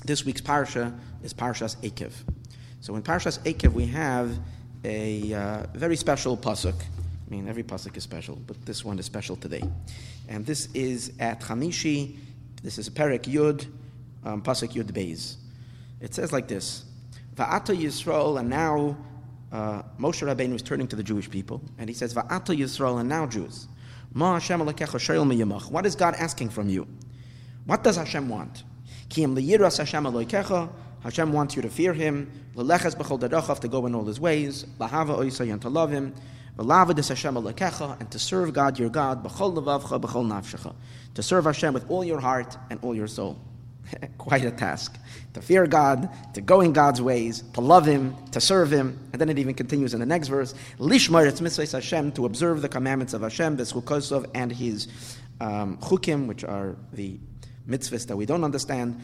This week's parsha is Parshas Ekev. So in Parshas Ekev we have a very special pasuk. I mean, every pasuk is special, but this one is special today. And this is at Chamishi. This is Perek Yud, pasuk Yud Beis. It says like this: Va'ata Yisrael, and now Moshe Rabbeinu is turning to the Jewish people, and he says, Va'ata Yisrael, and now Jews. Ma Hashem alekecha shoyel miyamach. What is God asking from you? What does Hashem want? Ki im liyiras Hashem alekecha. Hashem wants you to fear Him. Leleches b'chol darachav, to go in all His ways. Lahava oisay, and to love Him. V'laved Hashem alekecha, and to serve God your God. B'chol levavcha, b'chol nafshecha. To serve Hashem with all your heart and all your soul. Quite a task. To fear God, to go in God's ways, to love Him, to serve Him. And then it even continues in the next verse. Lishmar etz mitzvahs Hashem, to observe the commandments of Hashem, v'schukosov, and His chukim, which are the mitzvahs that we don't understand,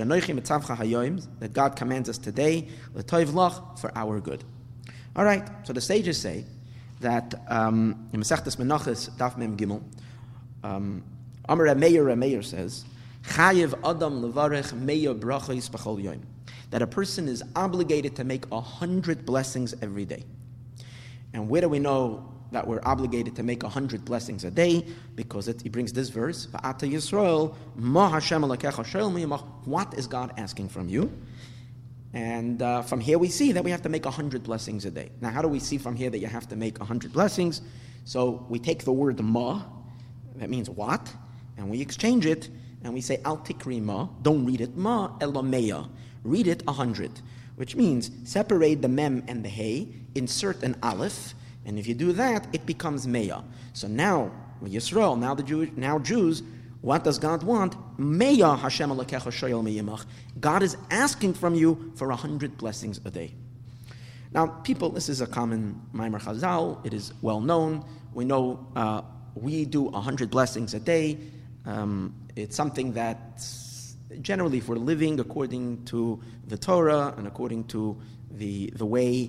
that God commands us today, for our good. All right, so the sages say that in Masechtas Menachos, Daf Mem Gimel, Amar Rameir says, Chayev Adam levarech meya brachos b'chol yom, that a person is obligated to make 100 blessings every day. And where do we know that we're obligated to make 100 blessings a day? Because he brings this verse, Va'ata Yisrael, ma Hashem alekecha shoyel miyamach. What is God asking from you? And from here we see that we have to make 100 blessings a day. Now, how do we see from here that you have to make 100 blessings? So we take the word ma, that means what, and we exchange it, and we say al tikri ma, don't read it ma elomeya, read it 100, which means separate the mem and the hey, insert an aleph, and if you do that, it becomes meya. So now, Yisrael, now Jews, what does God want? Meya Hashem alekecha shoyel miyamach. God is asking from you for 100 blessings a day. Now, people, this is a common Maimer Chazal. It is well known. We know we do 100 blessings a day. It's something that generally, if we're living according to the Torah and according to the way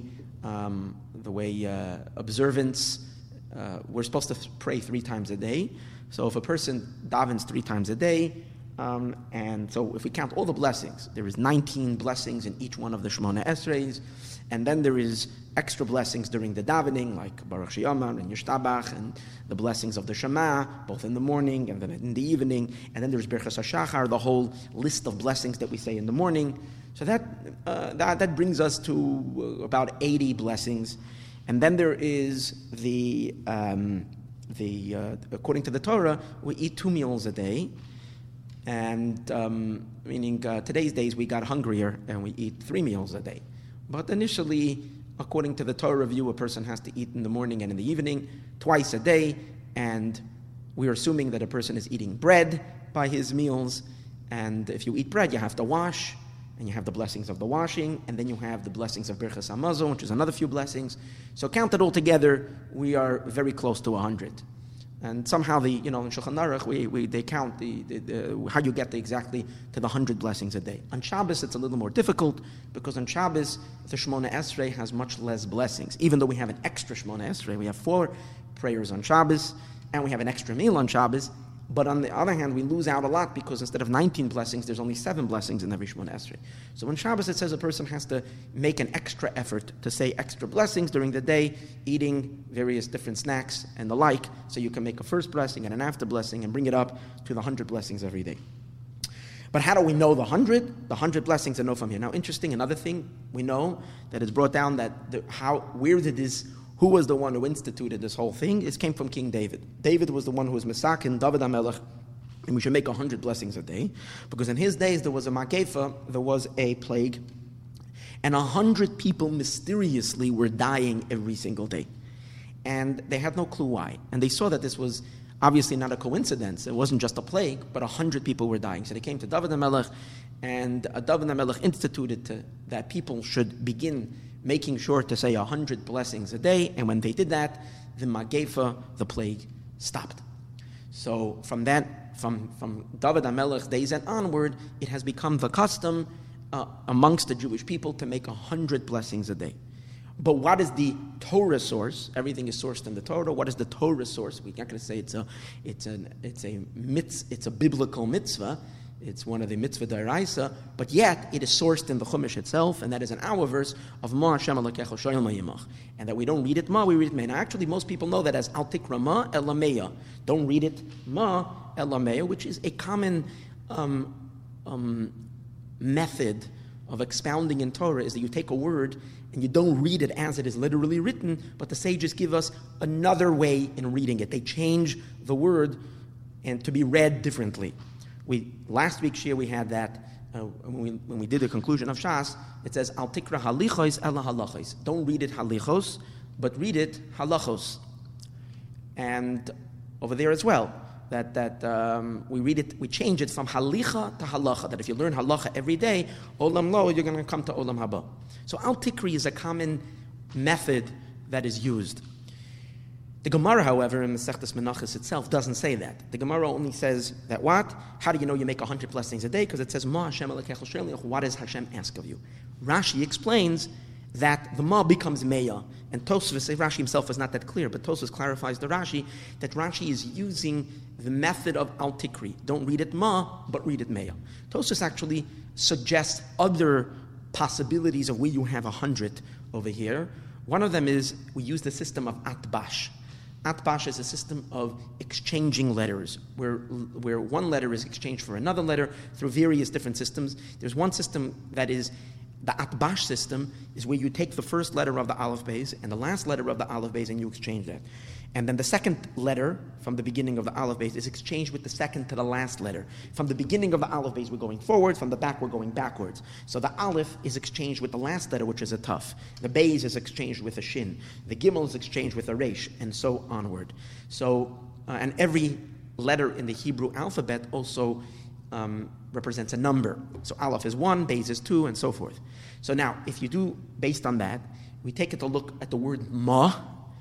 observance, we're supposed to pray 3 times a day. So if a person davens 3 times a day, and so if we count all the blessings, there is 19 blessings in each one of the Shemona Esreis, and then there is extra blessings during the davening, like Baruch She'amar and Yishtabach, and the blessings of the Shema, both in the morning and then in the evening, and then there's Birchas HaShachar, the whole list of blessings that we say in the morning. So that brings us to about 80 blessings. And then there is the according to the Torah, we eat 2 meals a day, and meaning today's days we got hungrier and we eat 3 meals a day. But initially, according to the Torah view, a person has to eat in the morning and in the evening, twice a day, and we're assuming that a person is eating bread by his meals, and if you eat bread, you have to wash, and you have the blessings of the washing, and then you have the blessings of Birchas Hamazon, which is another few blessings. So counted all together, we are very close to 100. And somehow in Shulchan Aruch, they count how you get exactly to the 100 blessings a day. On Shabbos, it's a little more difficult, because on Shabbos, the Shemona Esrei has much less blessings. Even though we have an extra Shemona Esrei, we have 4 prayers on Shabbos, and we have an extra meal on Shabbos. But on the other hand, we lose out a lot, because instead of 19 blessings, there's only 7 blessings in every Shemona Esrei. So on Shabbos, it says a person has to make an extra effort to say extra blessings during the day, eating various different snacks and the like, so you can make a first blessing and an after blessing and bring it up to the 100 blessings every day. But how do we know the 100? The 100 blessings are known from here. Now, interesting, another thing we know that is brought down that who was the one who instituted this whole thing? It came from King David. David was the one who was Mesakin, David HaMelech, and we should make 100 blessings a day, because in his days there was a Magefa, there was a plague, and 100 people mysteriously were dying every single day. And they had no clue why. And they saw that this was obviously not a coincidence. It wasn't just a plague, but 100 people were dying. So they came to David HaMelech, and David HaMelech instituted that people should begin making sure to say 100 blessings a day, and when they did that, the Magefa, the plague, stopped. So from David HaMelech's days and onward, it has become the custom amongst the Jewish people to make 100 blessings a day. But what is the Torah source? Everything is sourced in the Torah. What is the Torah source? We're not going to say it's a biblical mitzvah. It's one of the mitzvah d'oraisa, but yet it is sourced in the Chumash itself, and that is in our verse of Ma Hashem Elokecha Shoyel Ma'imach. And that we don't read it Ma, we read it Me. Now actually most people know that as Al Tikra Ma Elameya. Don't read it Ma Elameya, which is a common method of expounding in Torah, is that you take a word and you don't read it as it is literally written, but the sages give us another way in reading it. They change the word and to be read differently. Last week's shir we had that when we did the conclusion of Shas. It says Al Tikra Halichos Ela Halachos. Don't read it Halichos, but read it Halachos. And over there as well, that we read it, we change it from Halicha to Halacha. That if you learn Halacha every day, Olam Lo, you're going to come to Olam Haba. So Al Tikri is a common method that is used. The Gemara, however, in Masechtas Menachos itself doesn't say that. The Gemara only says that what? How do you know you make 100 blessings a day? Because it says, Ma Hashem Elokecha Shoyel. What does Hashem ask of you? Rashi explains that the Ma becomes Meya. And Tosfos, Rashi himself is not that clear, but Tosfos clarifies the Rashi that Rashi is using the method of Al Tikri. Don't read it Ma, but read it Meya. Tosfos actually suggests other possibilities of where you have 100 over here. One of them is we use the system of Atbash. Atbash is a system of exchanging letters, where one letter is exchanged for another letter through various different systems. There's one system that is the Atbash system, is where you take the first letter of the Aleph Beis and the last letter of the Aleph Beis and you exchange that. And then the second letter from the beginning of the Aleph Beis is exchanged with the second to the last letter. From the beginning of the Aleph Beis we're going forward, from the back we're going backwards. So the Aleph is exchanged with the last letter, which is a Taf. The Beis is exchanged with a Shin. The Gimel is exchanged with a Resh, and so onward. So, and every letter in the Hebrew alphabet also represents a number. So Aleph is 1, Beis is 2, and so forth. So now, if you do, based on that, we take a look at the word Ma.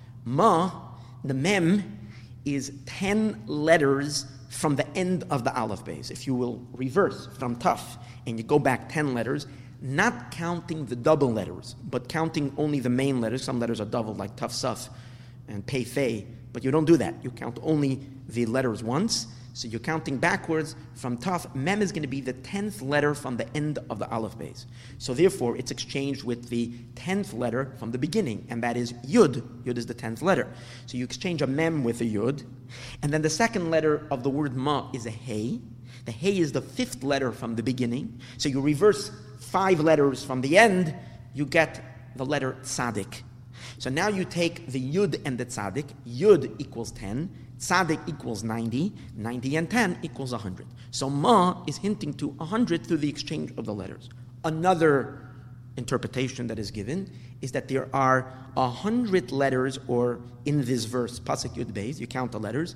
Ma, the Mem, is 10 letters from the end of the Aleph Beis. If you will reverse from Taf, and you go back 10 letters, not counting the double letters, but counting only the main letters. Some letters are doubled, like Taf Saf and Pei Fei, but you don't do that. You count only the letters once. So you're counting backwards from Taf. Mem is going to be the 10th letter from the end of the Aleph Beis. So therefore, it's exchanged with the 10th letter from the beginning, and that is Yud. Yud is the 10th letter. So you exchange a Mem with a Yud, and then the second letter of the word Ma is a Hey. The Hey is the 5th letter from the beginning. So you reverse 5 letters from the end, you get the letter Tzadik. So now you take the Yud and the Tzadik. Yud equals 10. Tzadik equals 90, 90 and 10 equals 100. So Ma is hinting to 100 through the exchange of the letters. Another interpretation that is given is that there are 100 letters, or in this verse, Pasuk Yud Beis, you count the letters,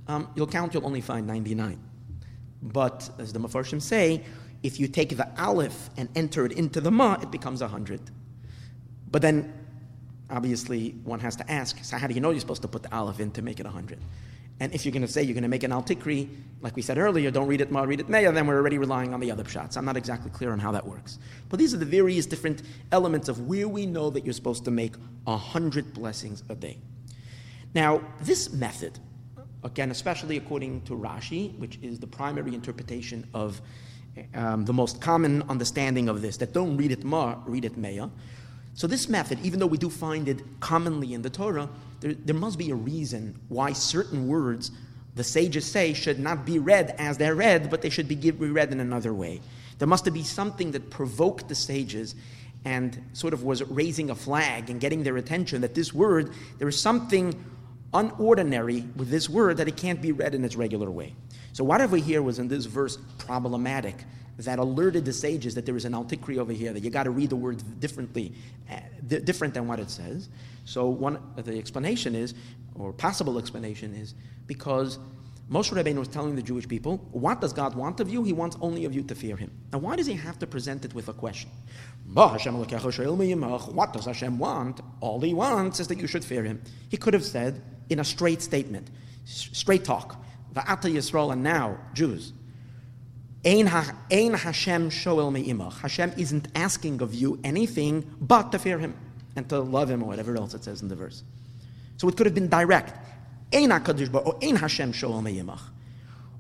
you'll only find 99. But, as the Mefarshim say, if you take the Aleph and enter it into the Ma, it becomes 100. But then, obviously, one has to ask, so how do you know you're supposed to put the Aleph in to make it 100? And if you're going to say you're going to make an Al Tikri, like we said earlier, don't read it Ma, read it Meya, then we're already relying on the other pshat. I'm not exactly clear on how that works. But these are the various different elements of where we know that you're supposed to make 100 blessings a day. Now, this method, again, especially according to Rashi, which is the primary interpretation of the most common understanding of this, that don't read it Ma, read it Meya. So this method, even though we do find it commonly in the Torah, there must be a reason why certain words, the sages say, should not be read as they're read, but they should be read in another way. There must be something that provoked the sages and sort of was raising a flag and getting their attention that this word, there is something unordinary with this word that it can't be read in its regular way. So whatever here was in this verse problematic, that alerted the sages that there is an Al Tikri over here, that you got to read the word differently, different than what it says. So the explanation is, or possible explanation is, because Moshe Rabbeinu was telling the Jewish people, what does God want of you? He wants only of you to fear Him. Now why does He have to present it with a question? What does Hashem want? All He wants is that you should fear Him. He could have said, in a straight statement, straight talk, Va'ata Yisrael, and now, Jews, Ein Hashem shoel me'imach. Hashem isn't asking of you anything but to fear Him and to love Him, or whatever else it says in the verse. So it could have been direct. Ein HaKadosh Baruch Hu, Ein Hashem shoel me'imach.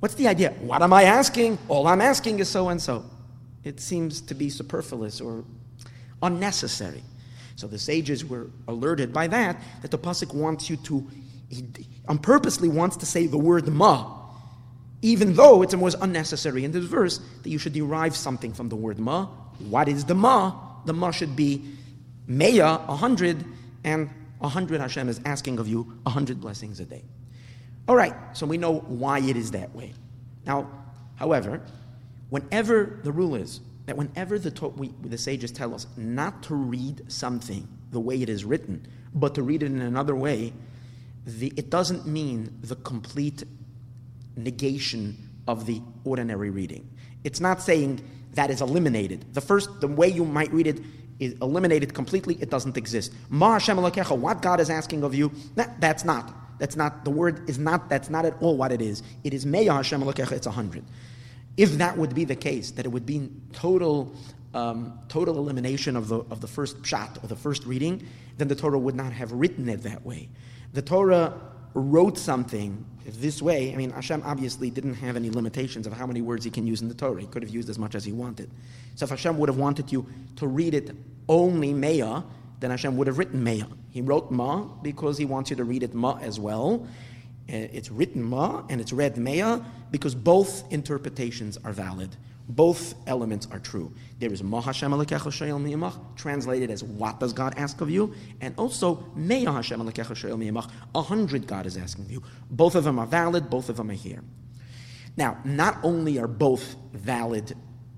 What's the idea? What am I asking? All I'm asking is so and so. It seems to be superfluous or unnecessary. So the sages were alerted by that the pasuk wants you to, purposely wants to say the word ma, even though it was unnecessary in this verse, that you should derive something from the word ma. What is the ma? The ma should be Meya, 100, and 100 Hashem is asking of you 100 blessings a day. All right, so we know why it is that way. Now, however, whenever the rule is that whenever the sages tell us not to read something the way it is written, but to read it in another way, it doesn't mean the complete negation of the ordinary reading. It's not saying that is eliminated. The way you might read it is eliminated completely. It doesn't exist. Ma Hashem Elokecha, what God is asking of you, that's not. The word is not, that's not at all what it is. It is Meya Hashem Elokecha, it's 100. If that would be the case, that it would be total elimination of the first pshat, or the first reading, then the Torah would not have written it that way. The Torah wrote something this way. I mean, Hashem obviously didn't have any limitations of how many words he can use in the Torah. He could have used as much as he wanted. So if Hashem would have wanted you to read it only Meya, then Hashem would have written Meya. He wrote Ma because he wants you to read it Ma as well. It's written Ma and it's read Meya because both interpretations are valid. Both elements are true. There is Ma Hashem Elokecha She'el Miyamach, translated as what does God ask of you, and also Meya Hashem Elokecha She'el Miyamach, 100 God is asking of you. Both of them are valid, both of them are here. Now, not only are both valid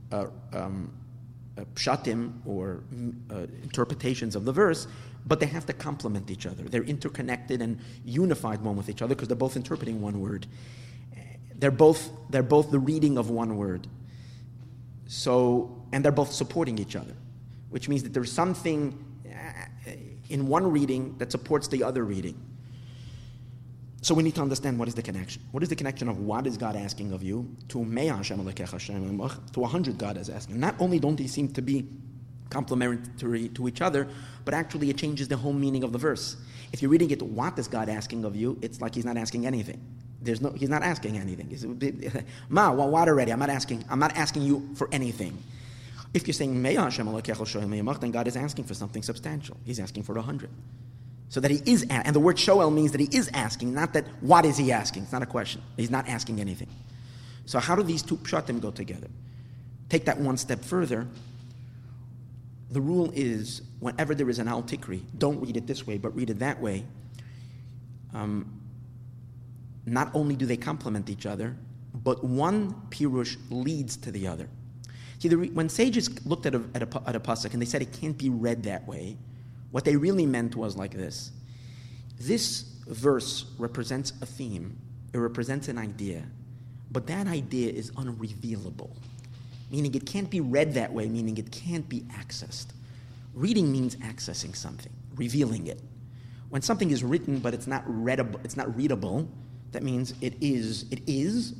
pshatim or interpretations of the verse, but they have to complement each other. They're interconnected and unified one with each other because they're both interpreting one word. They're both the reading of one word. And they're both supporting each other, which means that there's something in one reading that supports the other reading. So we need to understand what is the connection. What is the connection of what is God asking of you to Meya Hashem Elokecha Hashem to 100 God is asking. Not only don't they seem to be complementary to each other, but actually it changes the whole meaning of the verse. If you're reading it, what is God asking of you? It's like he's not asking anything. He's not asking anything. Ma, well, what already? I'm not asking you for anything. If you're saying Meya Hashem Elokecha Hashem, then God is asking for something substantial. He's asking for 100. So that he is, and the word shoel means that he is asking, not that what is he asking. It's not a question. He's not asking anything. So how do these two pshatim go together? Take that one step further. The rule is, whenever there is an al tikri, don't read it this way, but read it that way. Not only do they complement each other, but one pirush leads to the other. See, when sages looked at a pasuk and they said it can't be read that way, what they really meant was like this. This verse represents a theme. It represents an idea. But that idea is unrevealable. Meaning it can't be read that way, meaning it can't be accessed. Reading means accessing something, revealing it. When something is written but it's not readable, that means the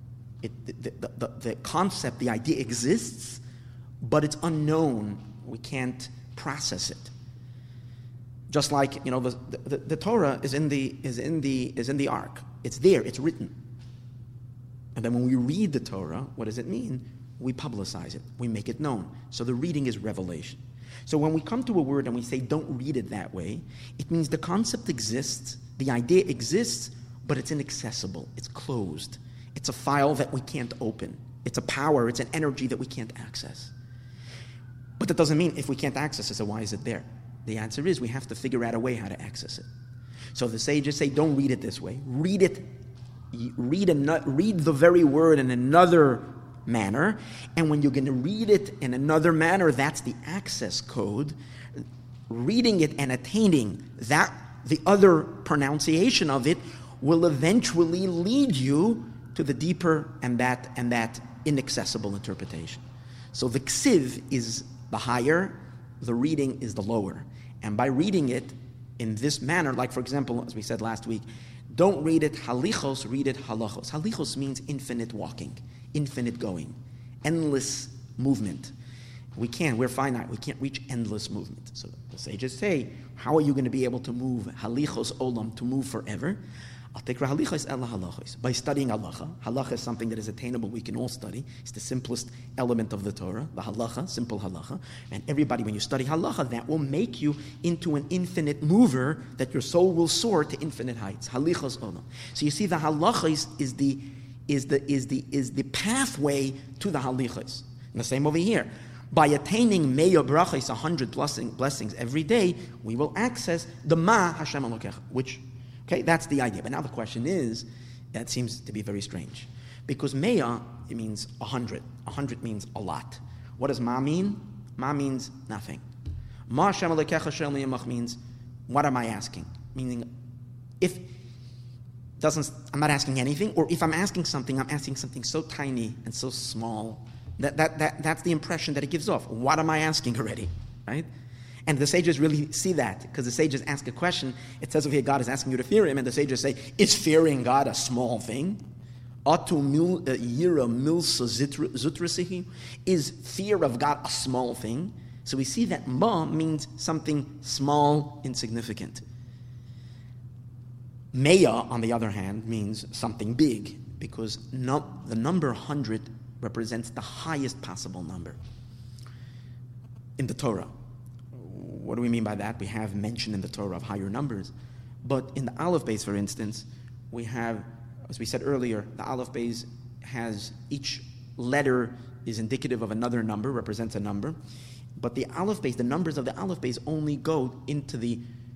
concept, the idea exists, but it's unknown. We can't process it. Just like, the Torah is in the ark. It's there. It's written. And then when we read the Torah, what does it mean? We publicize it. We make it known. So the reading is revelation. So when we come to a word and we say don't read it that way, it means the concept exists, the idea exists, but it's inaccessible. It's closed. It's a file that we can't open. It's a power. It's an energy that we can't access. But that doesn't mean if we can't access it, so why is it there? The answer is we have to figure out a way how to access it. So the sages say, don't read it this way. Read the very word in another manner, and when you're going to read it in another manner, that's the access code. Reading it and attaining that, the other pronunciation of it, will eventually lead you to the deeper and that inaccessible interpretation. So the ksiv is the higher, the reading is the lower. And by reading it in this manner, like for example, as we said last week, don't read it halichos, read it halachos. Halichos means infinite walking, infinite going, endless movement. We're finite, we can't reach endless movement. So the sages say, how are you going to be able to move halichos olam, to move forever? By studying halacha. Halacha is something that is attainable, we can all study. It's the simplest element of the Torah, the halacha, simple halacha. And everybody, when you study halacha, that will make you into an infinite mover, that your soul will soar to infinite heights. Halichos olam. So you see, the halacha is the pathway to the halichos. And the same over here. By attaining meya brachos, 100 blessings every day, we will access the ma Hashem Elokecha, which, okay, that's the idea. But now the question is, that seems to be very strange. Because meya, it means 100. 100 means a lot. What does ma mean? Ma means nothing. Ma Hashem Elokecha shel niyamach means, what am I asking? Meaning, I'm not asking anything, or if I'm asking something, I'm asking something so tiny and so small. That's the impression that it gives off. What am I asking already? Right? And the sages really see that, because the sages ask a question. It says over here, God is asking you to fear Him, and the sages say, is fearing God a small thing? Is fear of God a small thing? So we see that ma means something small, insignificant. Meya, on the other hand, means something big, because the number 100 represents the highest possible number in the Torah. What do we mean by that? We have mention in the Torah of higher numbers. But in the Aleph Beis, for instance, we have, as we said earlier, the Aleph Beis has, each letter is indicative of another number, represents a number. But the Aleph Beis, the numbers of the Aleph Beis only go into the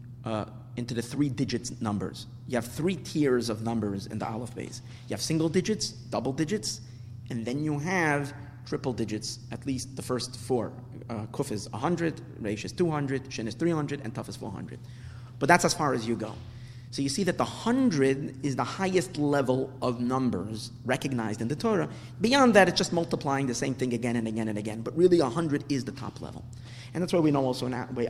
3 digits numbers. You have 3 tiers of numbers in the Aleph Beis. You have single digits, double digits, and then you have triple digits, at least the first 4. Kuf is 100, Reish is 200, Shin is 300, and Taf is 400. But that's as far as you go. So you see that the 100 is the highest level of numbers recognized in the Torah. Beyond that, it's just multiplying the same thing again and again and again. But really, 100 is the top level. And that's why we know also,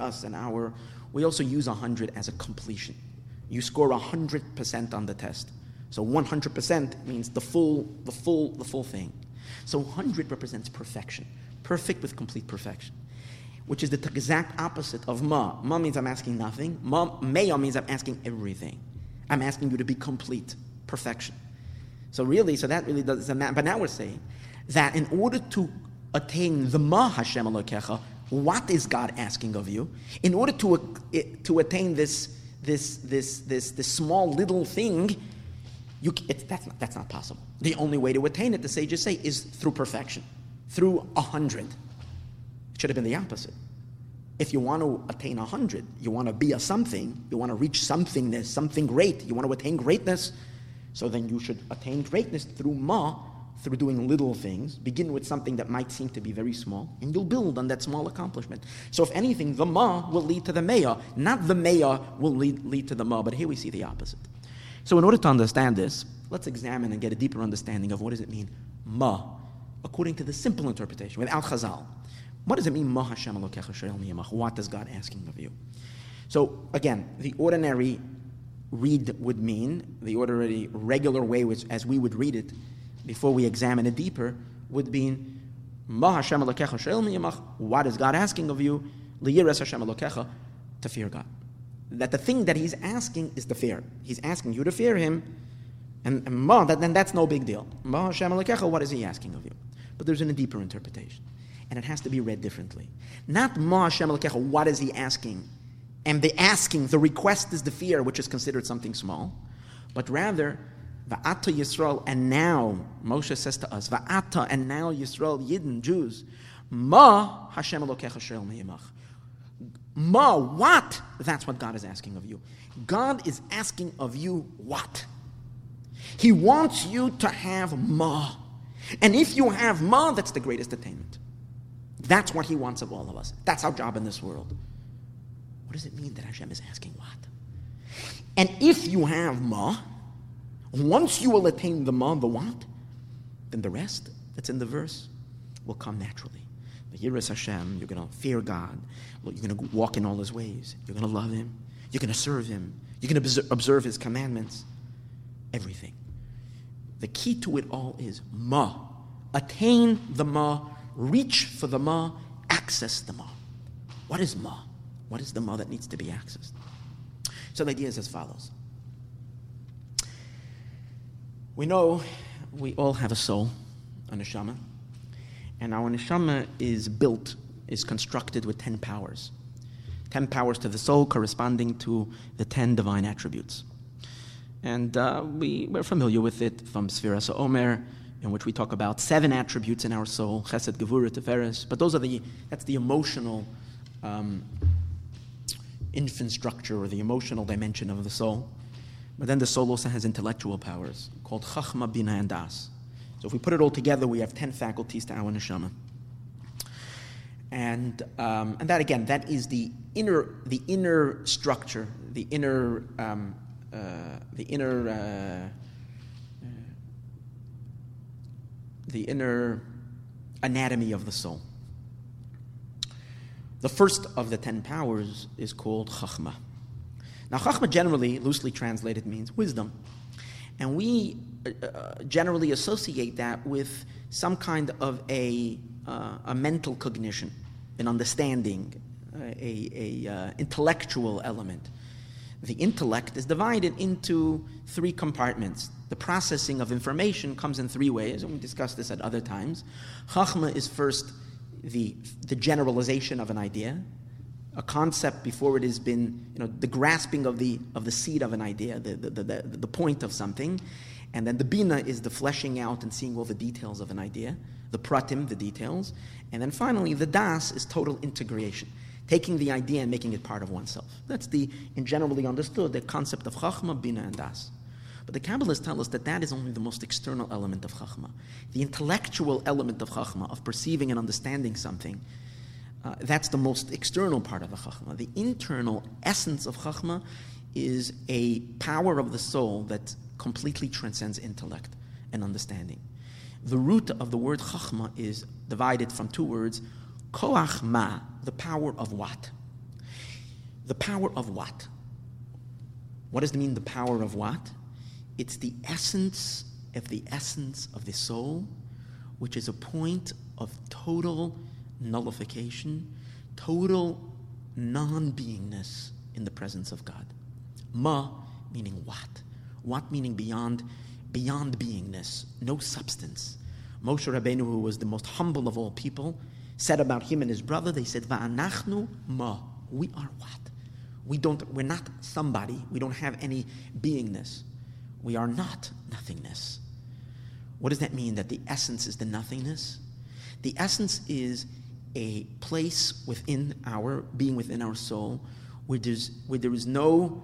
we also use 100 as a completion. You score 100% on the test. So 100% means the full thing. So 100 represents perfection. Perfect with complete perfection. Which is the exact opposite of ma. Ma means I'm asking nothing. Meya means I'm asking everything. I'm asking you to be complete. Perfection. So that really doesn't matter. But now we're saying that in order to attain the ma Hashem Elokecha, what is God asking of you? In order to attain this small little thing, that's not possible. The only way to attain it, the sages say, is through perfection, through 100. It should have been the opposite. If you want to attain 100, you want to be a something, you want to reach somethingness, something great, you want to attain greatness, so then you should attain greatness through through doing little things. Begin with something that might seem to be very small, and you'll build on that small accomplishment. So if anything, the ma will lead to the meya, not the meya will lead to the ma, but here we see the opposite. So in order to understand this, let's examine and get a deeper understanding of what does it mean, ma, according to the simple interpretation, without chazal. What does it mean, ma Hashem Elokecha shel niyamach? What is God asking of you? So again, the ordinary read would mean, the ordinary regular way, which as we would read it, before we examine it deeper, would be ma Hashem Elokecha shel niyamach. What is God asking of you? Liyiras Hashem Elokecha, to fear God. That the thing that He's asking is the fear. He's asking you to fear Him, and ma, then that's no big deal. Ma Hashem Elokecha, what is He asking of you? But there's a deeper interpretation, and it has to be read differently. Not ma Hashem Elokecha, what is He asking? And the request is the fear, which is considered something small, but rather, Va'ata Yisrael, and now, Moshe says to us, Va'ata, and now Yisrael, Yidden, Jews, ma Hashem Elokecha shel niyamach. Ma, what? That's what God is asking of you. God is asking of you what? He wants you to have ma. And if you have ma, that's the greatest attainment. That's what He wants of all of us. That's our job in this world. What does it mean that Hashem is asking what? And if you have ma, once you will attain the ma, the what, then the rest that's in the verse will come naturally. Yiras Hashem, you're going to fear God. You're going to walk in all His ways. You're going to love Him. You're going to serve Him. You're going to observe His commandments. Everything. The key to it all is ma. Attain the ma. Reach for the ma. Access the ma. What is ma? What is the ma that needs to be accessed? So the idea is as follows. We know we all have a soul, a neshama, and our neshama is constructed with 10 powers. 10 powers to the soul corresponding to the 10 divine attributes. And we're familiar with it from Sfiras HaOmer, in which we talk about 7 attributes in our soul, Chesed, Gevurah, Tiferes, but that's the emotional infant structure or the emotional dimension of the soul. But then the soul also has intellectual powers called Chachma, Bina, and Das. So if we put it all together, we have 10 faculties to our neshama. And that again, that is the inner structure, the inner anatomy of the soul. The first of the 10 powers is called Chachma. Now, Chachma generally, loosely translated, means wisdom. And we generally associate that with some kind of a mental cognition, an understanding, a intellectual element. The intellect is divided into 3 compartments. The processing of information comes in 3 ways, and we discussed this at other times. Chachma is first the generalization of an idea, a concept before it has been, the grasping of the seed of an idea, the point of something. And then the Bina is the fleshing out and seeing all the details of an idea, the Pratim, the details. And then finally, the Das is total integration, taking the idea and making it part of oneself. That's in generally understood, the concept of Chachma, Bina, and Das. But the Kabbalists tell us that is only the most external element of Chachma. The intellectual element of Chachma, of perceiving and understanding something, that's the most external part of the Chachma. The internal essence of Chachma is a power of the soul that completely transcends intellect and understanding. The root of the word Chachma is divided from 2 words, Koach Ma, the power of what? The power of what? What does it mean, the power of what? It's the essence of the soul, which is a point of total nullification, total non-beingness in the presence of God. Ma meaning what? What meaning beyond beingness, no substance. Moshe Rabbeinu, who was the most humble of all people, said about him and his brother, they said, Va'anachnu ma, we are what? We're not somebody, we don't have any beingness. We are not nothingness. What does that mean, that the essence is the nothingness? The essence is a place within our being, within our soul, where there is no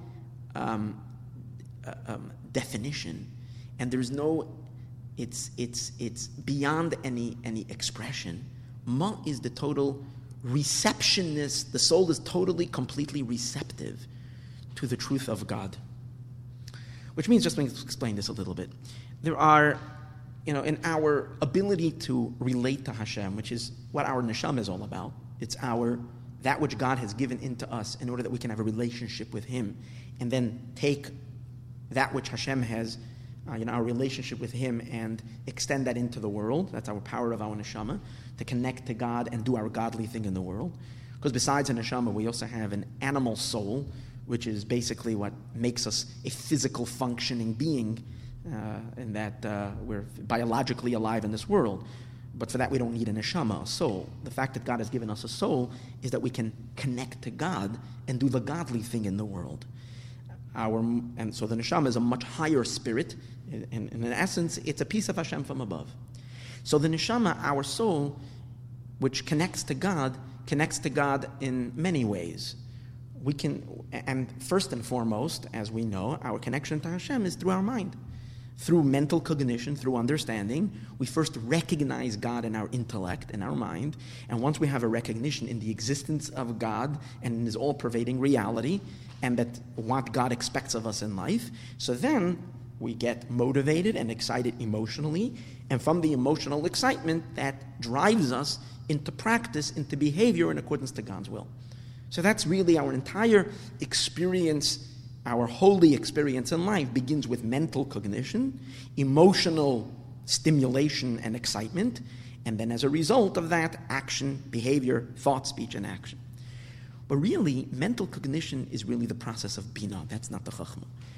definition, and there's no, it's beyond any expression. Ma is the total receptionist. The soul is totally, completely receptive to the truth of God. Which means, just to explain this a little bit, there are, in our ability to relate to Hashem, which is what our neshama is all about. It's that which God has given into us in order that we can have a relationship with Him, and then take that which Hashem has, our relationship with Him, and extend that into the world. That's our power of our neshama, to connect to God and do our godly thing in the world. Because besides a neshama, we also have an animal soul, which is basically what makes us a physical functioning being, in that we're biologically alive in this world. But for that we don't need a neshama, a soul. The fact that God has given us a soul is that we can connect to God and do the godly thing in the world. And so the neshama is a much higher spirit, and in essence it's a piece of Hashem from above. So the neshama, our soul, which connects to God in many ways. And first and foremost, as we know, our connection to Hashem is through our mind. Through mental cognition, through understanding, we first recognize God in our intellect, in our mind, and once we have a recognition in the existence of God and in His all-pervading reality, and that what God expects of us in life, so then we get motivated and excited emotionally, and from the emotional excitement, that drives us into practice, into behavior in accordance to God's will. So that's really our entire experience. Our holy experience in life begins with mental cognition, emotional stimulation and excitement, and then as a result of that, action, behavior, thought, speech, and action. But really, mental cognition is really the process of Bina. That's not the Chachma.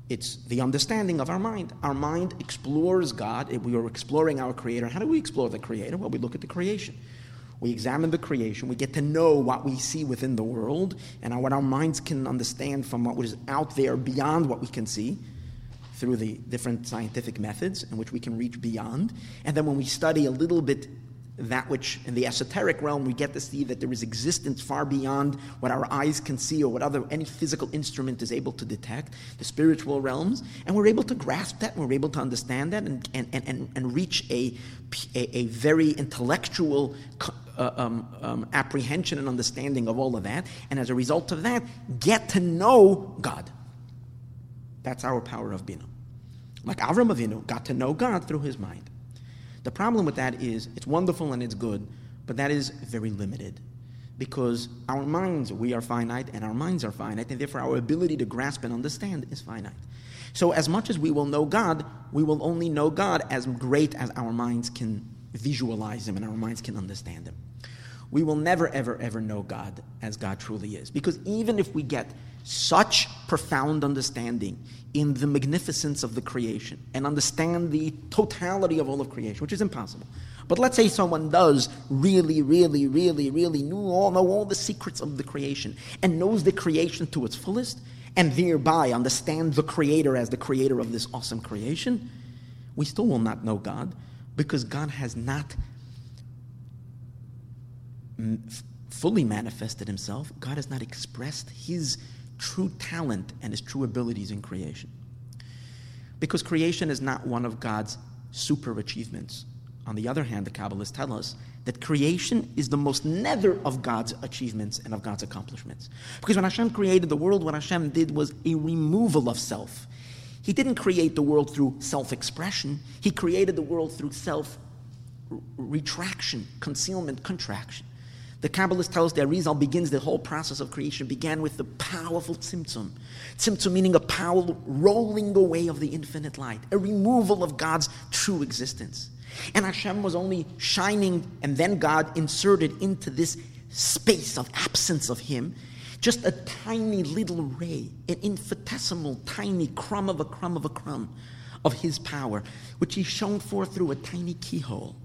It's the understanding of our mind. Our mind explores God. We are exploring our Creator. How do we explore the Creator? Well, we look at the creation. We examine the creation. We get to know what we see within the world and what our minds can understand from what is out there beyond what we can see through the different scientific methods in which we can reach beyond. And then when we study a little bit that which in the esoteric realm, we get to see that there is existence far beyond what our eyes can see or what any physical instrument is able to detect, the spiritual realms, and we're able to grasp that, and we're able to understand that, and reach a very intellectual apprehension and understanding of all of that, and as a result of that, get to know God. That's our power of Bina. Like Avram Avinu got to know God through his mind. The problem with that is it's wonderful and it's good, but that is very limited. Because our minds, we are finite, and our minds are finite, and therefore our ability to grasp and understand is finite. So as much as we will know God, we will only know God as great as our minds can visualize him and our minds can understand him. We will never, ever, ever know God as God truly is. Because even if we get such profound understanding in the magnificence of the creation and understand the totality of all of creation, which is impossible. But let's say someone does really know all the secrets of the creation and knows the creation to its fullest and thereby understand the Creator as the creator of this awesome creation, we still will not know God because God has not fully manifested himself. God has not expressed his true talent and his true abilities in creation. Because creation is not one of God's super achievements. On the other hand, the Kabbalists tell us that creation is the most nether of God's achievements and of God's accomplishments. Because when Hashem created the world, what Hashem did was a removal of self. He didn't create the world through self-expression. He created the world through self-retraction, concealment, contraction. The Kabbalists tell us that Arizal begins the whole process of creation, began with the powerful tzimtzum. Tzimtzum meaning a powerful rolling away of the infinite light, a removal of God's true existence. And Hashem was only shining, and then God inserted into this space of absence of him just a tiny little ray, an infinitesimal tiny crumb of a crumb of a crumb of his power, which he shone forth through a tiny keyhole.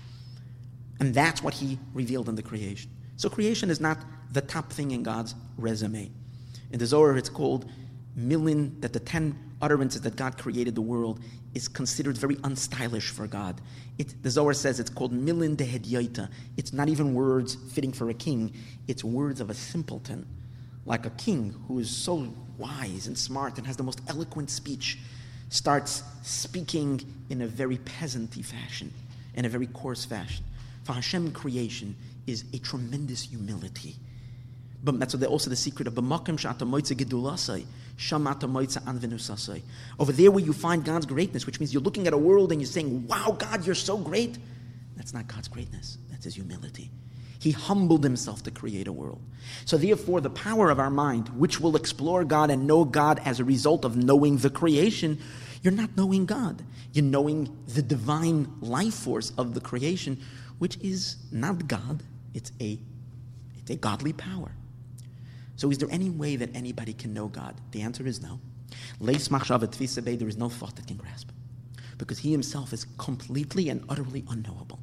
And that's what he revealed in the creation. So creation is not the top thing in God's resume. In the Zohar, it's called Milin, that the 10 utterances that God created the world is considered very unstylish for God. The Zohar says it's called Milin de Hedyaita. It's not even words fitting for a king. It's words of a simpleton. Like a king who is so wise and smart and has the most eloquent speech starts speaking in a very peasanty fashion, in a very coarse fashion. For Hashem, creation is a tremendous humility. But that's also the secret of B'makom she'ata moitze gedulasai, sham ata moitze anvenusasai. Over there where you find God's greatness, which means you're looking at a world and you're saying, wow, God, you're so great. That's not God's greatness. That's his humility. He humbled himself to create a world. So therefore, the power of our mind, which will explore God and know God as a result of knowing the creation, you're not knowing God. You're knowing the divine life force of the creation, which is not God. It's a godly power. So is there any way that anybody can know God? The answer is no. There is no thought that can grasp him. Because he himself is completely and utterly unknowable.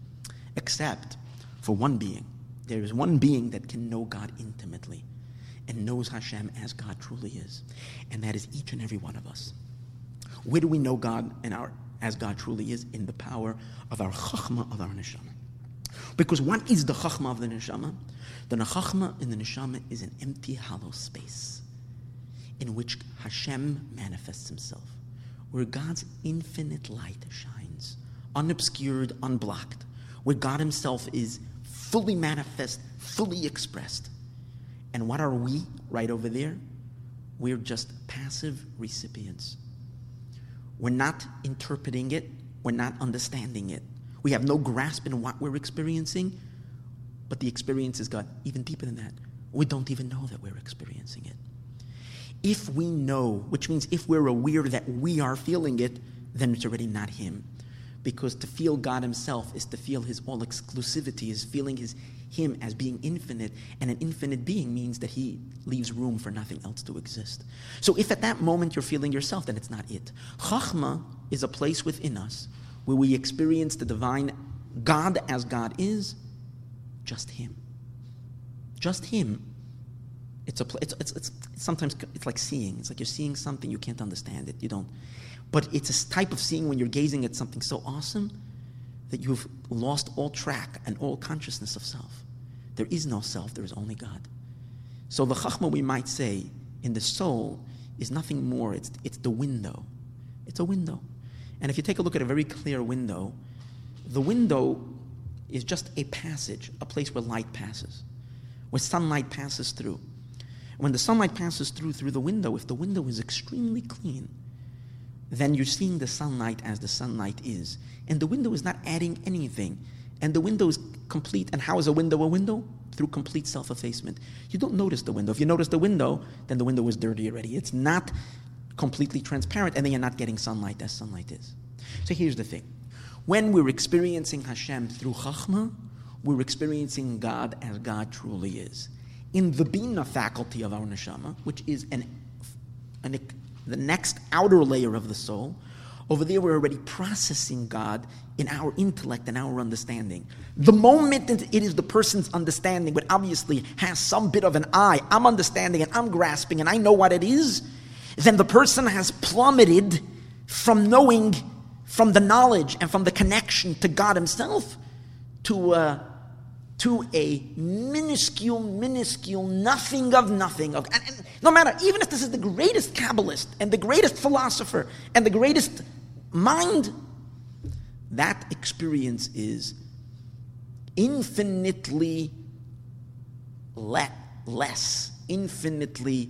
Except for one being. There is one being that can know God intimately and knows Hashem as God truly is. And that is each and every one of us. Where do we know God as God truly is? In the power of our chachma, of our neshama. Because what is the chachma of the neshama? The chachma in the neshama is an empty, hollow space in which Hashem manifests himself, where God's infinite light shines, unobscured, unblocked, where God himself is fully manifest, fully expressed. And what are we right over there? We're just passive recipients. We're not interpreting it. We're not understanding it. We have no grasp in what we're experiencing, but the experience is God. Even deeper than that, we don't even know that we're experiencing it. If we know, which means if we're aware that we are feeling it, then it's already not him. Because to feel God himself is to feel his all exclusivity, is feeling him as being infinite, and an infinite being means that he leaves room for nothing else to exist. So if at that moment you're feeling yourself, then it's not it. Chachma is a place within us where we experience the divine God as God is, just him. Just him. It's sometimes it's like seeing. It's like you're seeing something, you can't understand it. You don't. But it's a type of seeing when you're gazing at something so awesome that you've lost all track and all consciousness of self. There is no self, there is only God. So the chachma, we might say, in the soul is nothing more. It's the window. It's a window. And if you take a look at a very clear window, the window is just a passage, a place where light passes, where sunlight passes through. When the sunlight passes through the window, if the window is extremely clean, then you're seeing the sunlight as the sunlight is. And the window is not adding anything. And the window is complete. And how is a window a window? Through complete self-effacement. You don't notice the window. If you notice the window, then the window is dirty already. It's not completely transparent, and then you're not getting sunlight as sunlight is. So here's the thing. When we're experiencing Hashem through Chachma, we're experiencing God as God truly is. In the Bina faculty of our neshama, which is the next outer layer of the soul, over there we're already processing God in our intellect and our understanding. The moment that it is the person's understanding, but obviously has some bit of an eye, I'm understanding and I'm grasping and I know what it is, then the person has plummeted from knowing, from the knowledge and from the connection to God himself to a minuscule nothing of nothing. And no matter, even if this is the greatest Kabbalist and the greatest philosopher and the greatest mind, that experience is infinitely less, infinitely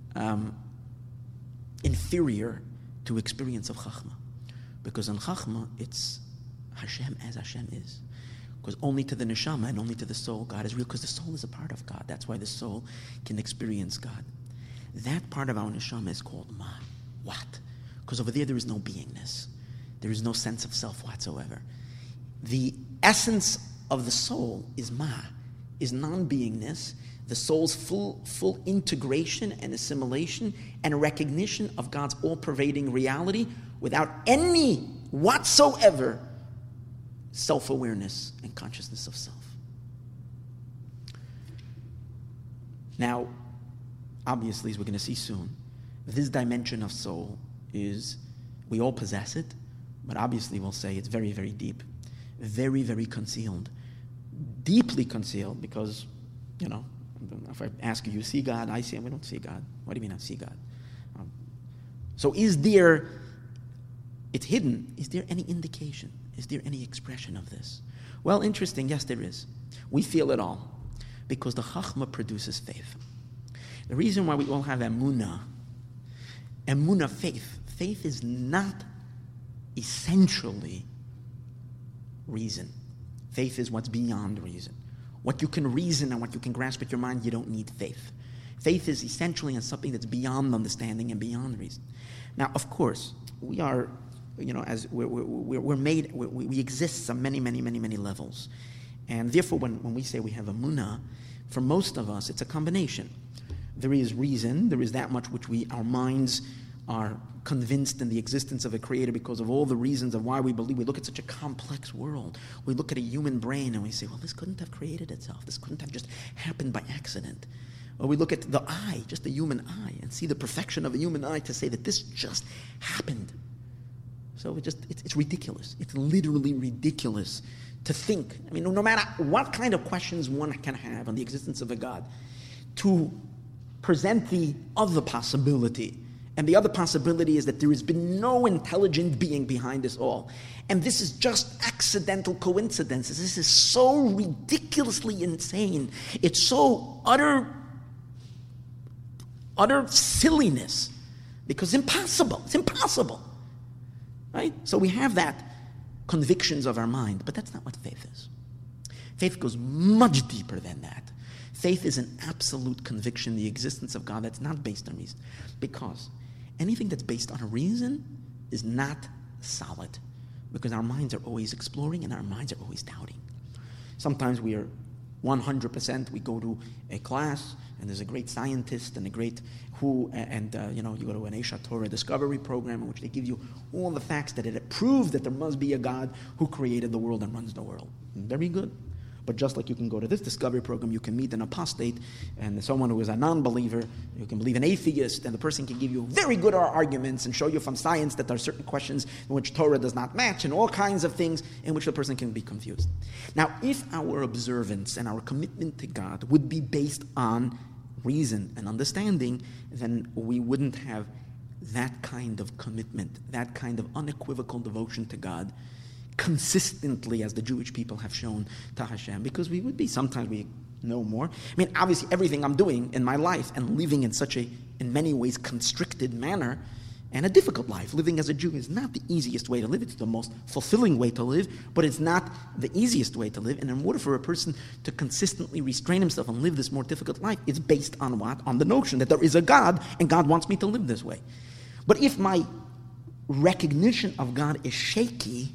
inferior to experience of Chachma. Because in Chachma, it's Hashem as Hashem is. Because only to the neshama and only to the soul God is real, because the soul is a part of God. That's why the soul can experience God. That part of our neshama is called Ma. What? Because over there is no beingness. There is no sense of self whatsoever. The essence of the soul is Ma, is non-beingness, the soul's full integration and assimilation and recognition of God's all-pervading reality without any whatsoever self-awareness and consciousness of self. Now, obviously, as we're going to see soon, this dimension of soul is, we all possess it, but obviously we'll say it's very, very deep, very, very concealed, deeply concealed, because, if I ask you, you see God, I see him, we don't see God. What do you mean I see God? So it's hidden. Is there any indication? Is there any expression of this? Well, interesting, yes there is. We feel it all, because the Chachma produces faith. The reason why we all have emunah, faith is not essentially reason. Faith is what's beyond reason. What you can reason and what you can grasp with your mind, you don't need faith. Faith is essentially on something that's beyond understanding and beyond reason. Now, of course, we are, as we're made, we exist on many, many, many, many levels. And therefore, when we say we have emunah, for most of us, it's a combination. There is reason, there is that much which our minds are convinced in the existence of a creator because of all the reasons of why we believe. We look at such a complex world. We look at a human brain and we say, well, this couldn't have created itself. This couldn't have just happened by accident. Or we look at the eye, just the human eye, and see the perfection of a human eye to say that this just happened. So it's ridiculous. It's literally ridiculous to think. I mean, no matter what kind of questions one can have on the existence of a God, to present the other possibility. And the other possibility is that there has been no intelligent being behind this all. And this is just accidental coincidences. This is so ridiculously insane. It's so utter silliness. Because impossible. It's impossible. Right? So we have that convictions of our mind, but that's not what faith is. Faith goes much deeper than that. Faith is an absolute conviction, the existence of God that's not based on reason. Because anything that's based on a reason is not solid. Because our minds are always exploring and our minds are always doubting. Sometimes we are 100%, we go to a class and there's a great scientist and a great you go to an Esha Torah discovery program in which they give you all the facts that it proves that there must be a God who created the world and runs the world. Very good. But just like you can go to this discovery program, you can meet an apostate and someone who is a non-believer, you can believe an atheist, and the person can give you very good arguments and show you from science that there are certain questions in which Torah does not match and all kinds of things in which the person can be confused. Now, if our observance and our commitment to God would be based on reason and understanding, then we wouldn't have that kind of commitment, that kind of unequivocal devotion to God consistently as the Jewish people have shown to Hashem, because we would be, sometimes we know more. I mean, obviously everything I'm doing in my life and living in such a, in many ways, constricted manner and a difficult life, living as a Jew is not the easiest way to live. It's the most fulfilling way to live, but it's not the easiest way to live. And in order for a person to consistently restrain himself and live this more difficult life, it's based on what? On the notion that there is a God and God wants me to live this way. But if my recognition of God is shaky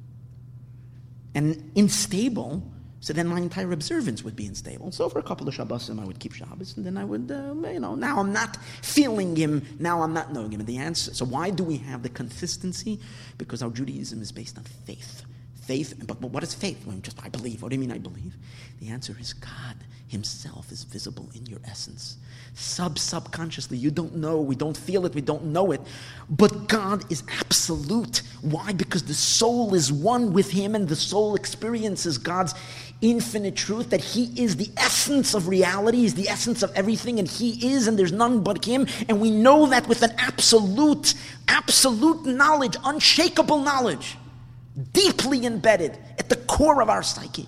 and unstable, so then my entire observance would be unstable. So for a couple of Shabbosim, I would keep Shabbos, and then I would, now I'm not feeling Him, now I'm not knowing Him. And the answer, so why do we have the consistency? Because our Judaism is based on faith. Faith, but what is faith? Well, I believe. What do you mean I believe? The answer is God Himself is visible in your essence. Subconsciously, you don't know, we don't feel it, we don't know it, but God is absolute. Why? Because the soul is one with Him and the soul experiences God's infinite truth, that He is the essence of reality, He's the essence of everything, and He is, and there's none but Him, and we know that with an absolute knowledge, unshakable knowledge, deeply embedded at the core of our psyche.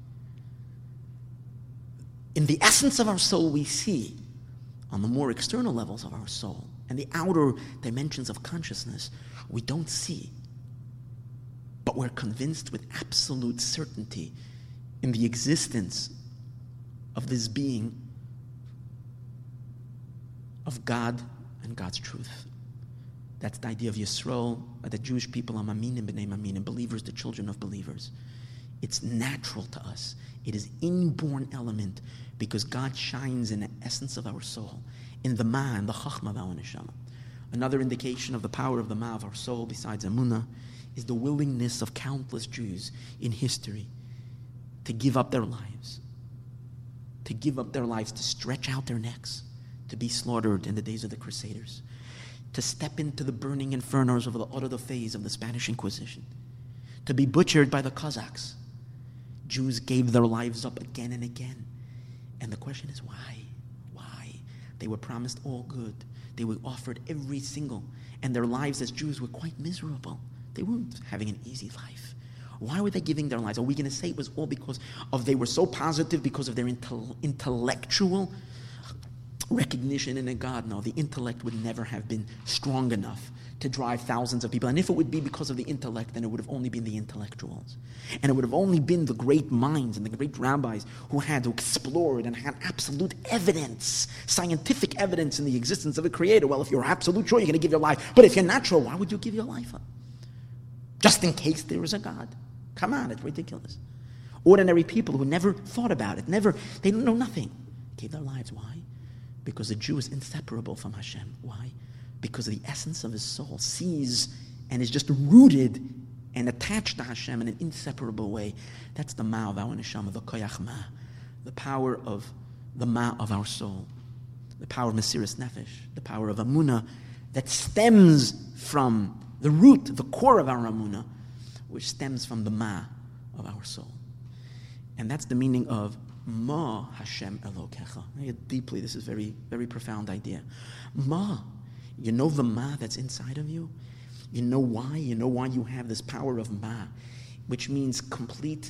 In the essence of our soul, we see on the more external levels of our soul and the outer dimensions of consciousness, we don't see. But we're convinced with absolute certainty in the existence of this being, of God and God's truth. That's the idea of Yisrael, the Jewish people, Maminim b'nei Maminim, believers, the children of believers. It's natural to us. It is inborn element because God shines in the essence of our soul, in the Ma and the Chachma of our neshama. Another indication of the power of the Ma of our soul, besides Emunah, is the willingness of countless Jews in history to give up their lives, to stretch out their necks, to be slaughtered in the days of the Crusaders, to step into the burning infernos of the auto phase of the Spanish Inquisition, to be butchered by the Cossacks. Jews gave their lives up again and again. And the question is why? Why? They were promised all good. They were offered every single, and their lives as Jews were quite miserable. They weren't having an easy life. Why were they giving their lives? Are we going to say it was all because of they were so positive because of their intellectual recognition in a God? No, the intellect would never have been strong enough to drive thousands of people. And if it would be because of the intellect, then it would have only been the intellectuals. And it would have only been the great minds and the great rabbis who had explored and had absolute evidence, scientific evidence in the existence of a creator. Well, if you're absolute sure, you're going to give your life. But if you're not sure, why would you give your life up? Just in case there is a God. Come on, it's ridiculous. Ordinary people who never thought about it, they don't know nothing, gave their lives. Why? Because the Jew is inseparable from Hashem. Why? Because the essence of his soul sees and is just rooted and attached to Hashem in an inseparable way. That's the Ma of our neshama, the koyach Ma, the power of the Ma of our soul, the power of Mesiras Nefesh, the power of Emunah that stems from the root, the core of our Emunah, which stems from the Ma of our soul. And that's the meaning of Ma Hashem Elokecha. Deeply, this is a very, very profound idea. Ma, you know the Ma that's inside of you? You know why? You know why you have this power of Ma, which means complete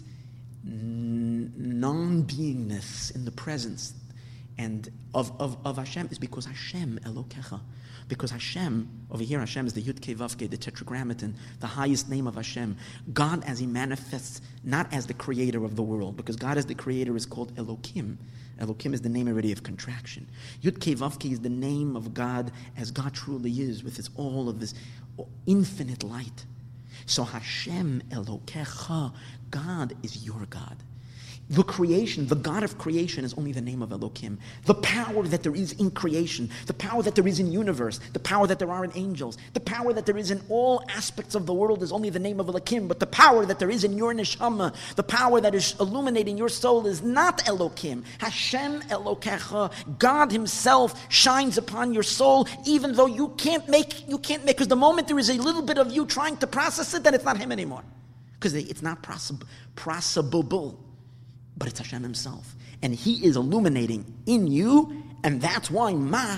non-beingness in the presence and of Hashem is because Hashem Elokecha. Because Hashem, over here Hashem is the Yud Kei Vav Kei, the Tetragrammaton, the highest name of Hashem. God as He manifests, not as the creator of the world, because God as the creator is called Elokim. Elokim is the name already of contraction. Yud Kei Vav Kei is the name of God as God truly is, with all of this infinite light. So Hashem Elokecha, God is your God. The creation, the God of creation is only the name of Elokim. The power that there is in creation, the power that there is in universe, the power that there are in angels, the power that there is in all aspects of the world is only the name of Elokim. But the power that there is in your neshama, the power that is illuminating your soul is not Elokim. Hashem Elokecha, God Himself shines upon your soul, even though you can't make, because the moment there is a little bit of you trying to process it, then it's not Him anymore. Because it's not processable. But it's Hashem Himself. And He is illuminating in you, and that's why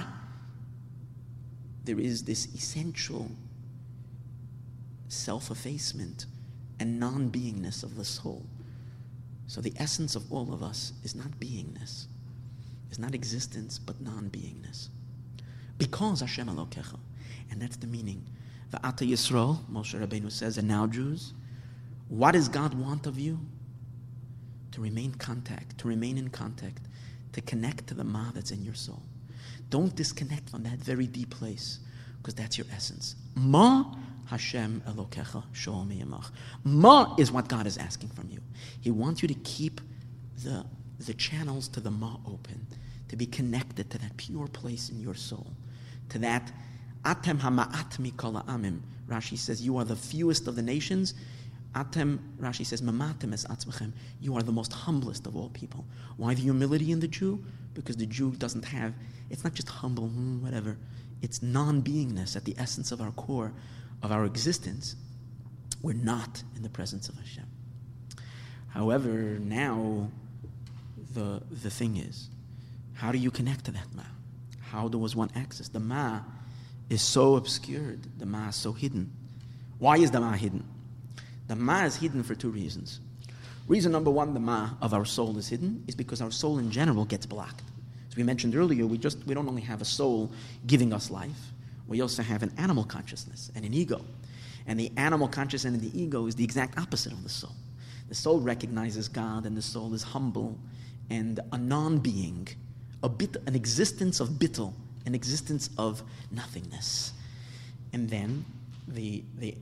there is this essential self-effacement and non-beingness of the soul. So the essence of all of us is not beingness, is not existence, but non-beingness. Because Hashem Elokecha. And that's the meaning. V'ata Yisrael, Moshe Rabbeinu says, and now Jews, what does God want of you? To remain in contact, to connect to the Ma that's in your soul. Don't disconnect from that very deep place, because that's your essence. Ma Hashem Elokecha Sholem Yamach. Ma is what God is asking from you. He wants you to keep the channels to the Ma open, to be connected to that pure place in your soul, to that Atem Hama'at Mikol Ha'amim. Rashi says, you are the fewest of the nations. Atem, Rashi says, Mamatem es atzmechem. You are the most humblest of all people. Why the humility in the Jew? Because the Jew doesn't have, it's not just humble, whatever. It's non-beingness at the essence of our core, of our existence. We're not in the presence of Hashem. However, now the thing is, how do you connect to that Ma? How does one access? The Ma is so obscured. The Ma is so hidden. Why is the Ma hidden? The Ma is hidden for two reasons. Reason number one, the Ma of our soul is hidden, is because our soul in general gets blocked. As we mentioned earlier, we don't only have a soul giving us life, we also have an animal consciousness and an ego. And the animal consciousness and the ego is the exact opposite of the soul. The soul recognizes God, and the soul is humble and a non-being, an existence of bittul, an existence of nothingness. And then the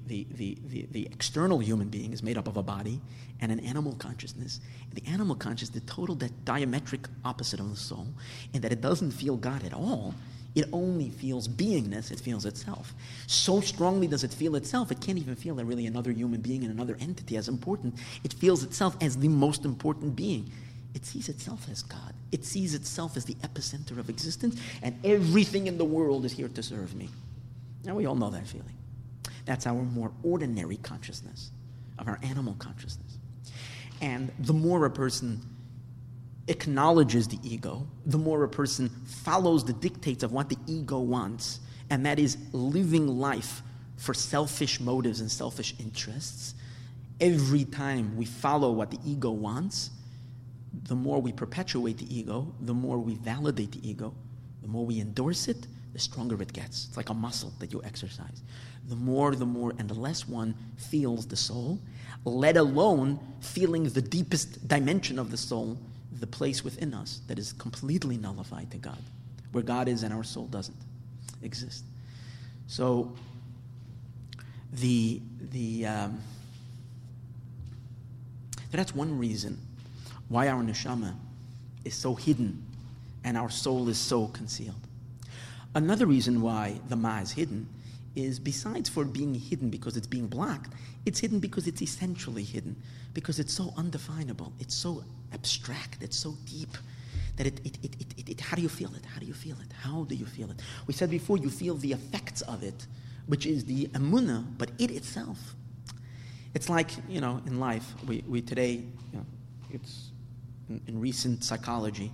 external human being is made up of a body and an animal consciousness. And the animal consciousness, that diametric opposite of the soul, in that it doesn't feel God at all. It only feels beingness, it feels itself. So strongly does it feel itself, it can't even feel that really another human being and another entity as important. It feels itself as the most important being. It sees itself as God. It sees itself as the epicenter of existence, and everything in the world is here to serve me. Now we all know that feeling. That's our more ordinary consciousness, of our animal consciousness. And the more a person acknowledges the ego, the more a person follows the dictates of what the ego wants, and that is living life for selfish motives and selfish interests. Every time we follow what the ego wants, the more we perpetuate the ego, the more we validate the ego, the more we endorse it, the stronger it gets. It's like a muscle that you exercise. The more, and the less one feels the soul, let alone feeling the deepest dimension of the soul, the place within us that is completely nullified to God, where God is and our soul doesn't exist. So that's one reason why our neshama is so hidden and our soul is so concealed. Another reason why the Ma is hidden is, besides for being hidden because it's being blocked, it's hidden because it's essentially hidden, because it's so undefinable, it's so abstract, it's so deep, that it how do you feel it? How do you feel it? How do you feel it? We said before, you feel the effects of it, which is the emunah, but it itself. It's like, in life, we today, it's in recent psychology,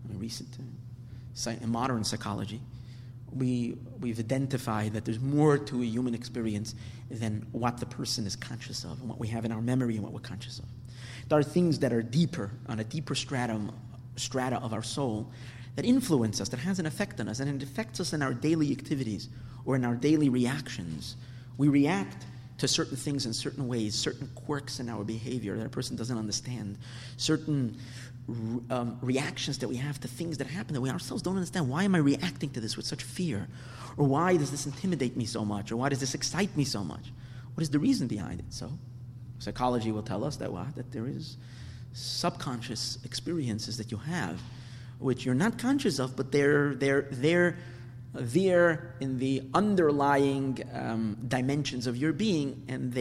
in modern psychology, we've identified that there's more to a human experience than what the person is conscious of and what we have in our memory and what we're conscious of. There are things that are deeper, on a deeper strata of our soul, that influence us, that has an effect on us, and it affects us in our daily activities or in our daily reactions. We react to certain things in certain ways, certain quirks in our behavior that a person doesn't understand, certain reactions that we have to things that happen that we ourselves don't understand. Why am I reacting to this with such fear? Or why does this intimidate me so much? Or why does this excite me so much? What is the reason behind it? So psychology will tell us that what? That there is subconscious experiences that you have, which you're not conscious of, but they're in the underlying dimensions of your being, and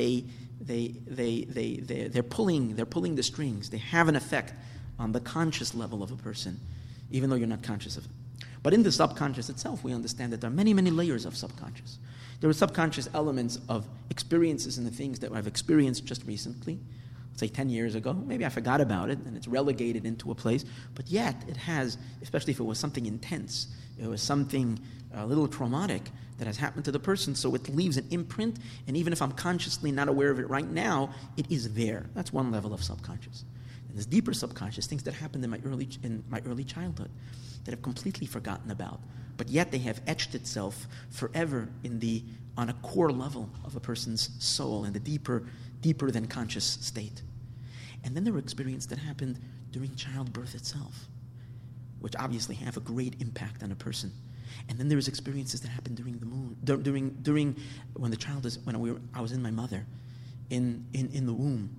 they're pulling the strings. They have an effect on the conscious level of a person, even though you're not conscious of it. But in the subconscious itself, we understand that there are many, many layers of subconscious. There are subconscious elements of experiences and the things that I've experienced just recently, say 10 years ago. Maybe I forgot about it and it's relegated into a place, but yet it has, especially if it was something intense, it was something a little traumatic that has happened to the person, so it leaves an imprint, and even if I'm consciously not aware of it right now, it is there. That's one level of subconscious. And there's deeper subconscious, things that happened in my early childhood that I've completely forgotten about, but yet they have etched itself forever on a core level of a person's soul in the deeper than conscious state. And then there were experiences that happened during childbirth itself, which obviously have a great impact on a person. And then there's experiences that happen during when the child is I was in my mother, in the womb.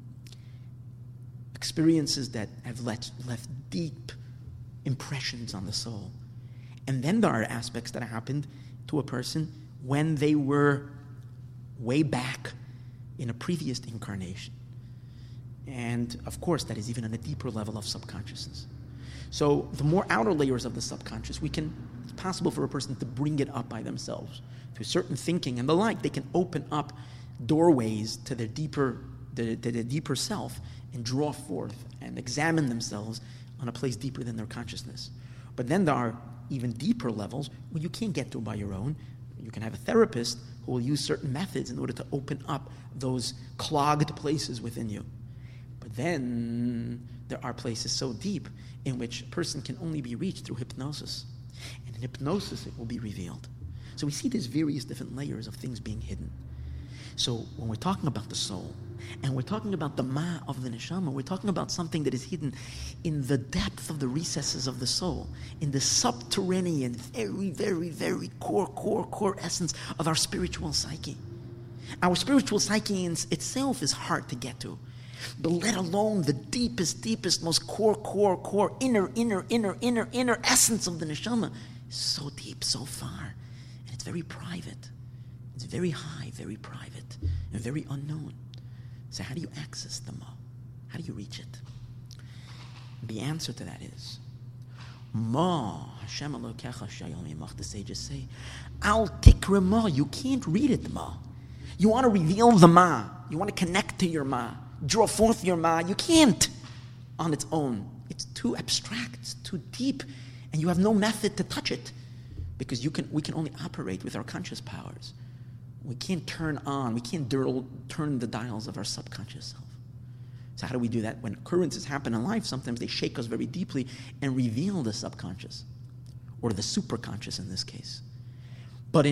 Experiences that have left deep impressions on the soul. And then there are aspects that happened to a person when they were way back in a previous incarnation. And of course, that is even on a deeper level of subconsciousness. So the more outer layers of the subconscious, it's possible for a person to bring it up by themselves through certain thinking and the like. They can open up doorways to their deeper self and draw forth and examine themselves on a place deeper than their consciousness. But then there are even deeper levels where you can't get to by your own. You can have a therapist who will use certain methods in order to open up those clogged places within you. But then there are places so deep in which a person can only be reached through hypnosis. And in hypnosis, it will be revealed. So we see there's various different layers of things being hidden. So when we're talking about the soul, and we're talking about the ma of the neshama, we're talking about something that is hidden in the depth of the recesses of the soul, in the subterranean, very, very, very core essence of our spiritual psyche. Our spiritual psyche in itself is hard to get to, but let alone the deepest, most core, inner essence of the neshama is so deep, so far, and it's very private. It's very high, very private, and very unknown. So how do you access the Ma? How do you reach it? The answer to that is, Ma, Hashem Elokecha Shayom Yimach, the sages say, Al Tikra Ma, you can't read it, Ma. You want to reveal the Ma. You want to connect to your Ma. Draw forth your Ma. You can't on its own. It's too abstract, it's too deep, and you have no method to touch it, because we can only operate with our conscious powers. We can't turn the dials of our subconscious self. So how do we do that? When occurrences happen in life, sometimes they shake us very deeply and reveal the subconscious, or the superconscious in this case. But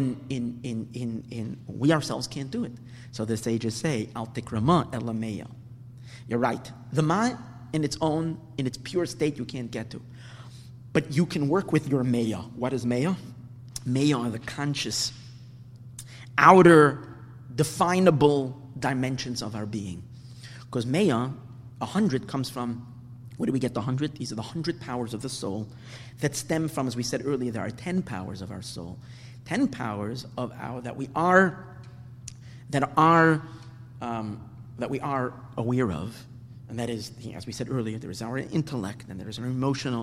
we ourselves can't do it. So the sages say, Al tikrama elameya. You're right. The ma in its pure state, you can't get to. But you can work with your meya. What is meya? Meya are the conscious, outer, definable dimensions of our being. Because Meya, 100 comes from, where do we get the 100? These are the 100 powers of the soul that stem from, as we said earlier, there are 10 powers of our soul. 10 powers of that we are aware of, and that is, as we said earlier, there is our intellect, and there is our emotional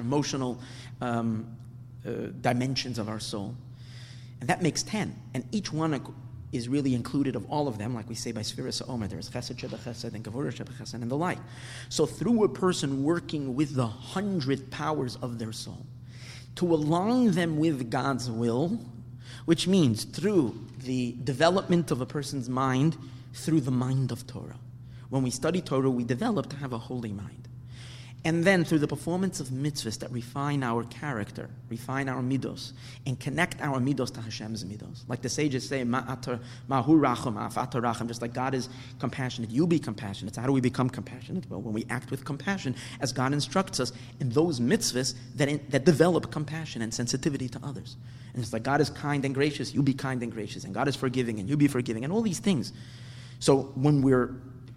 dimensions of our soul. And that makes 10. And each one is really included of all of them, like we say by Sfiras HaOmer. There is Chesed Sheba Chesed and Gevurah Sheba Chesed and the like. So through a person working with the 100 powers of their soul, to align them with God's will, which means through the development of a person's mind, through the mind of Torah. When we study Torah, we develop to have a holy mind. And then through the performance of mitzvahs that refine our character, refine our midos, and connect our midos to Hashem's midos. Like the sages say, Ma'hu rachum, afata rachum, just like God is compassionate, you be compassionate. So how do we become compassionate? Well, when we act with compassion, as God instructs us, in those mitzvahs that develop compassion and sensitivity to others. And it's like God is kind and gracious, you be kind and gracious. And God is forgiving, and you be forgiving. And all these things. So when we're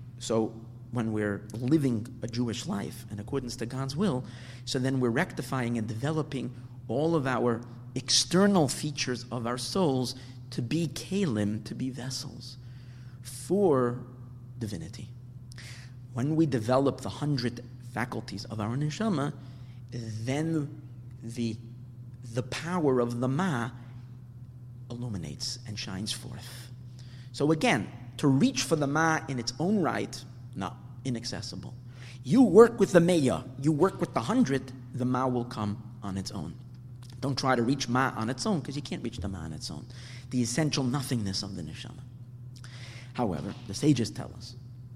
living a Jewish life in accordance to God's will, so then we're rectifying and developing all of our external features of our souls to be kelim, to be vessels for divinity. When we develop the 100 faculties of our neshama, then the power of the ma illuminates and shines forth. So again, to reach for the ma in its own right, no, inaccessible. You work with the meya, you work with the 100, the ma will come on its own. Don't try to reach ma on its own, because you can't reach the ma on its own. The essential nothingness of the neshama. However, the sages tell us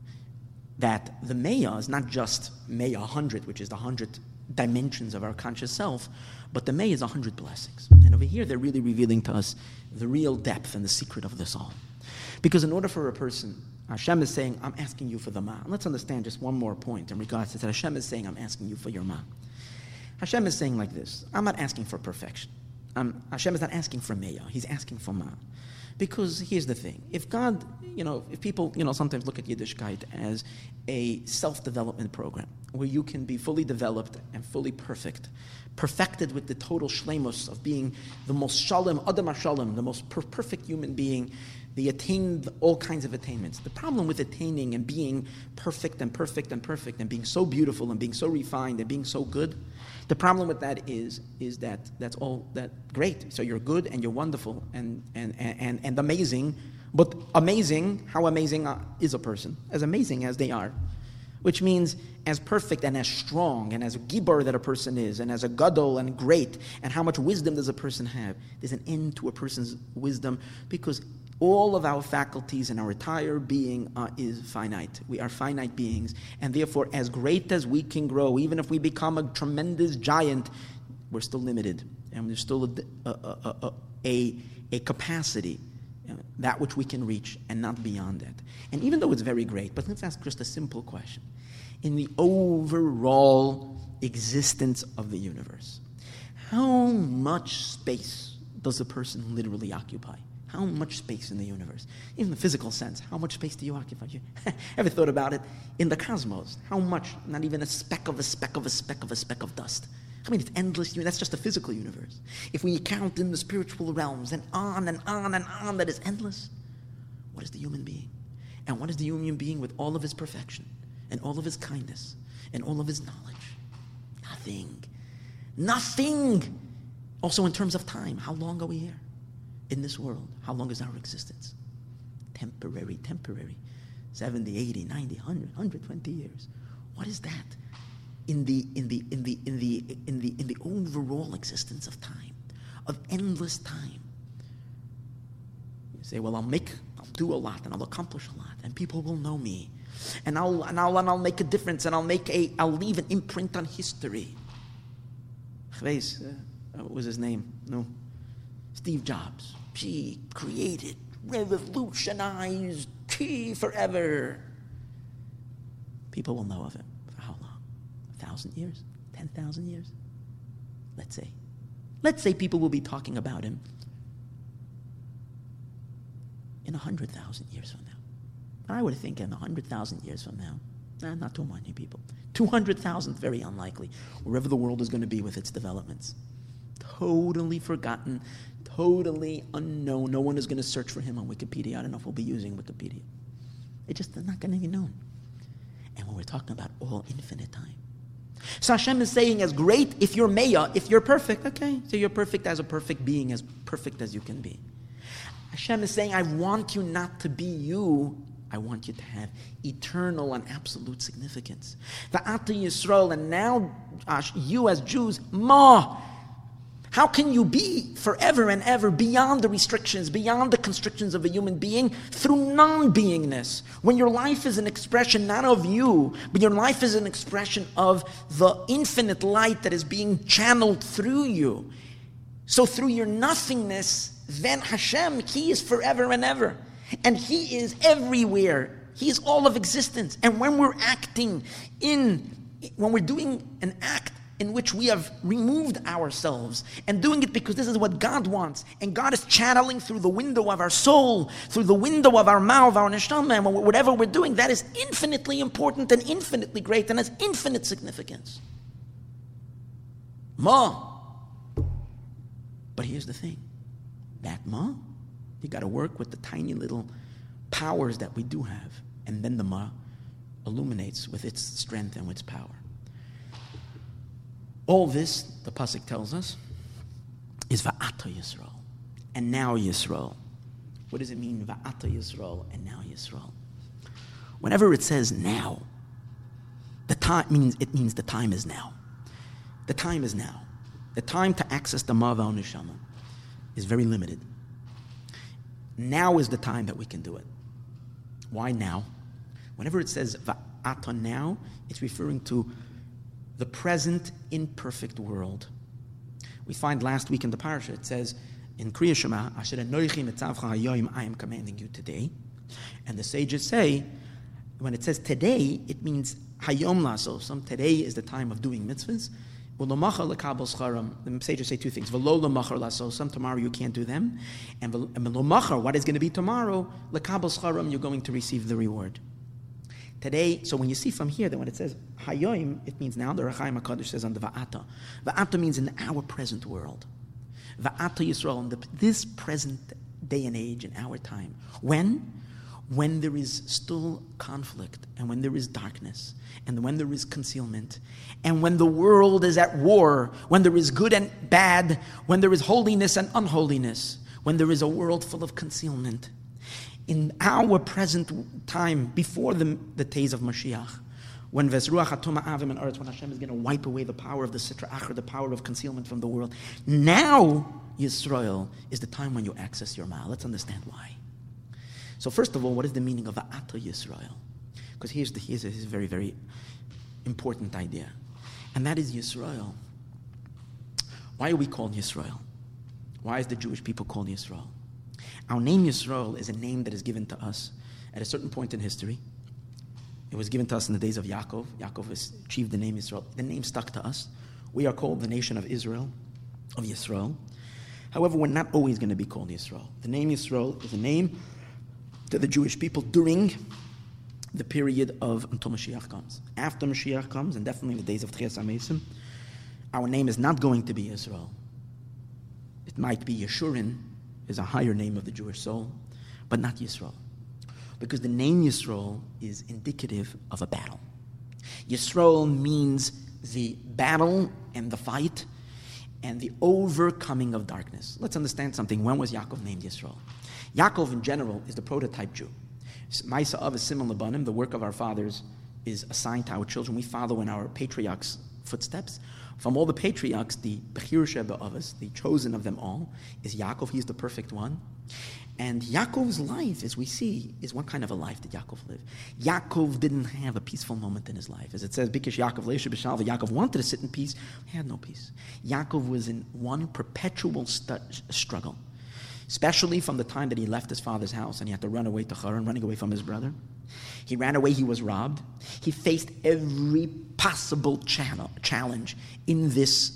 that the meya is not just meya 100, which is the 100 dimensions of our conscious self, but the meya is 100 blessings. And over here, they're really revealing to us the real depth and the secret of this all. Because in order for a person, Hashem is saying, I'm asking you for the ma. And let's understand just one more point in regards to that. Hashem is saying, I'm asking you for your ma. Hashem is saying like this, I'm not asking for perfection. Hashem is not asking for meya, he's asking for ma. Because here's the thing, if God, if people, sometimes look at Yiddishkeit as a self-development program, where you can be fully developed and fully perfected with the total shleimus of being the most shalom, adam hashalom, the most perfect human being, they attain all kinds of attainments. The problem with attaining and being perfect and perfect and perfect and being so beautiful and being so refined and being so good, the problem with that is that that's all that great. So you're good and you're wonderful and amazing, but amazing, how amazing is a person? As amazing as they are. Which means as perfect and as strong and as a gibor that a person is, and as a gadol and great, and how much wisdom does a person have? There's an end to a person's wisdom, because all of our faculties and our entire being is finite. We are finite beings, and therefore, as great as we can grow, even if we become a tremendous giant, we're still limited, and there's still a capacity, that which we can reach, and not beyond that. And even though it's very great, but let's ask just a simple question. In the overall existence of the universe, how much space does a person literally occupy? How much space in the universe? In the physical sense, how much space do you occupy? You ever thought about it? In the cosmos, how much? Not even a speck of a speck of a speck of a speck of dust. I mean, it's endless. That's just the physical universe. If we count in the spiritual realms and on and on and on, that is endless. What is the human being? And what is the human being with all of his perfection and all of his kindness and all of his knowledge? Nothing. Nothing. Also in terms of time, how long are we here in this world? How long is our existence? Temporary. 70, 80, 90, 100, 120 years. What is that? In the overall existence of time, of endless time. You say, well, I'll do a lot and I'll accomplish a lot and people will know me and I'll make a difference and I'll leave an imprint on history. What was his name? No, Steve Jobs. He created, revolutionized, forever. People will know of him. 1,000 years, 10,000 years, let's say people will be talking about him in 100,000 years from now. I would think in 100,000 years from now, not too many people. 200,000, very unlikely, wherever the world is going to be with its developments. Totally forgotten, totally unknown. No one is going to search for him on Wikipedia. I don't know if we'll be using Wikipedia. It's just not going to be known. And when we're talking about all infinite time, so Hashem is saying, as great, if you're Meya, if you're perfect, okay, so you're perfect as a perfect being, as perfect as you can be. Hashem is saying, I want you not to be you, I want you to have eternal and absolute significance. V'ata Yisrael, and now you as Jews, how can you be forever and ever beyond the restrictions, beyond the constrictions of a human being, through non-beingness? When your life is an expression not of you, but your life is an expression of the infinite light that is being channeled through you. So through your nothingness, then Hashem, He is forever and ever. And He is everywhere. He is all of existence. And when we're acting when we're doing an act in which we have removed ourselves and doing it because this is what God wants. And God is channeling through the window of our soul, through the window of our mouth, our neshama, and whatever we're doing, that is infinitely important and infinitely great and has infinite significance. Ma. But here's the thing. That ma, you got to work with the tiny little powers that we do have. And then the ma illuminates with its strength and with its power. All this, the pasuk tells us, is Va'ata Yisrael. And now Yisrael. What does it mean, Va'ata Yisrael, and now Yisrael? Whenever it says now, it means the time is now. The time is now. The time to access the Ma'ava Neshama is very limited. Now is the time that we can do it. Why now? Whenever it says Va'ata now, it's referring to the present imperfect world. We find last week in the parasha, it says in Kriya Shema, Asher anoichi mitzavcha hayoim, I am commanding you today. And the sages say, when it says today, it means hayom laso. Some today is the time of doing mitzvahs. The sages say two things. V'lo l'machar laso. Some tomorrow you can't do them. And l'machar, what is going to be tomorrow? L'kabel scharam, you're going to receive the reward. Today, so when you see from here that when it says hayoim, it means now. The Rechaim HaKadosh says on the Va'ata. Va'ata means in our present world. Va'ata Yisrael, in this present day and age, in our time. When? When there is still conflict, and when there is darkness, and when there is concealment, and when the world is at war, when there is good and bad, when there is holiness and unholiness, when there is a world full of concealment. In our present time, before the days of Mashiach, when Vezruach Hatoma Avim and Eretz, when Hashem is going to wipe away the power of the Sitra Achra, the power of concealment from the world, now Yisrael is the time when you access your Ma'al. Let's understand why. So first of all, what is the meaning of Va'ata Yisrael? Because here's a very, very important idea. And that is Yisrael. Why are we called Yisrael? Why is the Jewish people called Yisrael? Our name Yisrael is a name that is given to us at a certain point in history. It was given to us in the days of Yaakov. Yaakov has achieved the name Yisrael. The name stuck to us. We are called the nation of Israel, of Yisrael. However, we're not always going to be called Yisrael. The name Yisrael is a name to the Jewish people during the period of until Mashiach comes. After Mashiach comes, and definitely in the days of Tchias HaMesim, our name is not going to be Yisrael. It might be Yeshurun, is a higher name of the Jewish soul, but not Yisrael. Because the name Yisrael is indicative of a battle. Yisrael means the battle and the fight and the overcoming of darkness. Let's understand something. When was Yaakov named Yisrael? Yaakov in general is the prototype Jew. Ma'isa of Simon Labanim, the work of our fathers, is assigned to our children. We follow in our patriarchs' footsteps. From all the patriarchs, the Bechir Sheba of us, the chosen of them all, is Yaakov. He's the perfect one. And Yaakov's life, as we see, is what kind of a life did Yaakov live? Yaakov didn't have a peaceful moment in his life. As it says, Bikish Yaakov Leisha B'Shalva, Yaakov wanted to sit in peace. He had no peace. Yaakov was in one perpetual struggle, especially from the time that he left his father's house and he had to run away to Haran, running away from his brother. He ran away, he was robbed. He faced every possible challenge in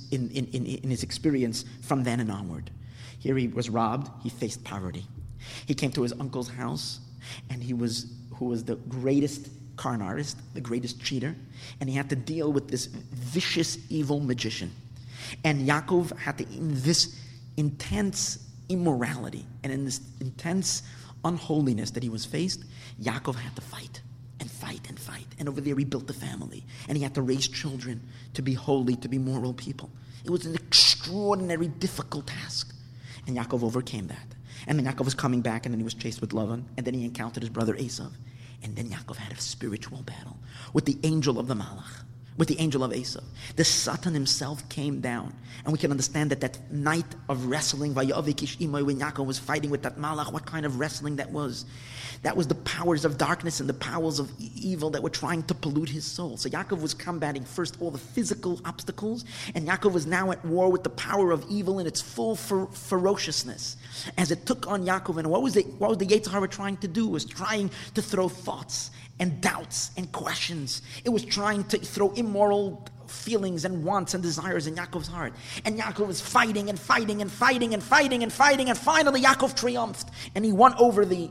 his experience from then and onward. Here he was robbed, he faced poverty. He came to his uncle's house, and who was the greatest con artist, the greatest cheater, and he had to deal with this vicious, evil magician. And Yaakov had to, in this intense immorality and in this intense unholiness that he was faced, Yaakov had to fight and fight and fight. And over there he built a family, and he had to raise children to be holy, to be moral people. It was an extraordinary, difficult task. And Yaakov overcame that. And then Yaakov was coming back, and then he was chased with Lavan, and then he encountered his brother Esav. And then Yaakov had a spiritual battle with the angel of the Malach, with the angel of Esav. The Satan himself came down. And we can understand that night of wrestling, when Yaakov was fighting with that Malach, what kind of wrestling that was. That was the powers of darkness and the powers of evil that were trying to pollute his soul. So Yaakov was combating first all the physical obstacles, and Yaakov was now at war with the power of evil in its full ferociousness. As it took on Yaakov, and what was the Yetzer Hara trying to do? It was trying to throw thoughts and doubts and questions. It was trying to throw immoral feelings and wants and desires in Yaakov's heart. And Yaakov was fighting and fighting and fighting and fighting and fighting, and finally Yaakov triumphed and he won over the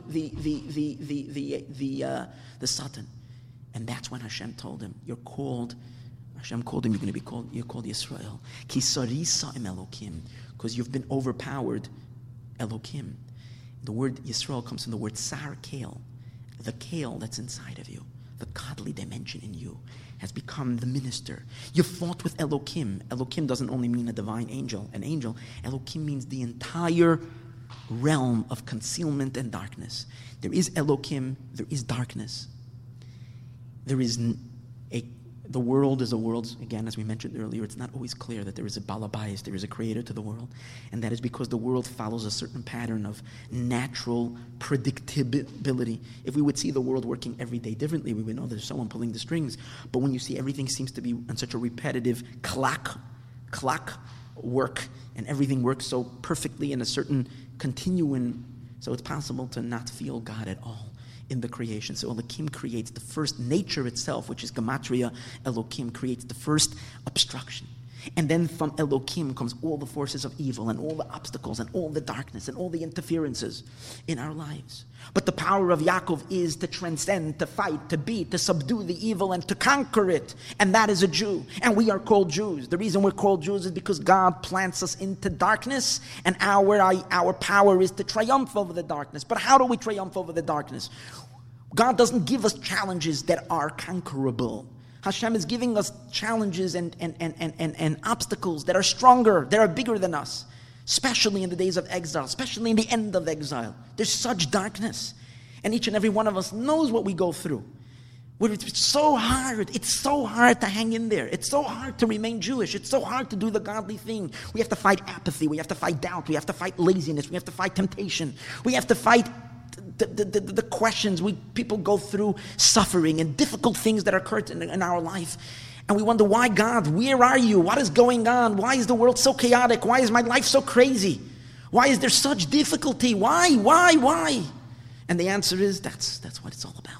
Satan. And that's when Hashem told him, Hashem called him, you're called Yisrael. Ki sarisa im Elokim, because you've been overpowered, Elokim. The word Yisrael comes from the word sar kale, the kale that's inside of you. The godly dimension in you has become the minister. You fought with Elokim. Elokim doesn't only mean a divine angel, an angel. Elokim means the entire realm of concealment and darkness. There is Elokim, there is darkness. There is the world is a world, again, as we mentioned earlier, it's not always clear that there is a balabayas, there is a creator to the world. And that is because the world follows a certain pattern of natural predictability. If we would see the world working every day differently, we would know there's someone pulling the strings. But when you see everything seems to be on such a repetitive clock work, and everything works so perfectly in a certain continuum, so it's possible to not feel God at all in the creation. So Elokim creates the first nature itself, which is Gematria. Elokim creates the first obstruction. And then from Elokim comes all the forces of evil and all the obstacles and all the darkness and all the interferences in our lives. But the power of Yaakov is to transcend, to fight, to beat, to subdue the evil and to conquer it. And that is a Jew. And we are called Jews. The reason we're called Jews is because God plants us into darkness, and our power is to triumph over the darkness. But how do we triumph over the darkness? God doesn't give us challenges that are conquerable. Hashem is giving us challenges and obstacles that are stronger, that are bigger than us, especially in the days of exile, especially in the end of exile. There's such darkness, and each and every one of us knows what we go through. It's so hard. It's so hard to hang in there. It's so hard to remain Jewish. It's so hard to do the godly thing. We have to fight apathy. We have to fight doubt. We have to fight laziness. We have to fight temptation. We have to fight the questions. People go through suffering and difficult things that occur in our life, and we wonder, why God? Where are you? What is going on? Why is the world so chaotic? Why is my life so crazy? Why is there such difficulty? Why? And the answer is that's what it's all about.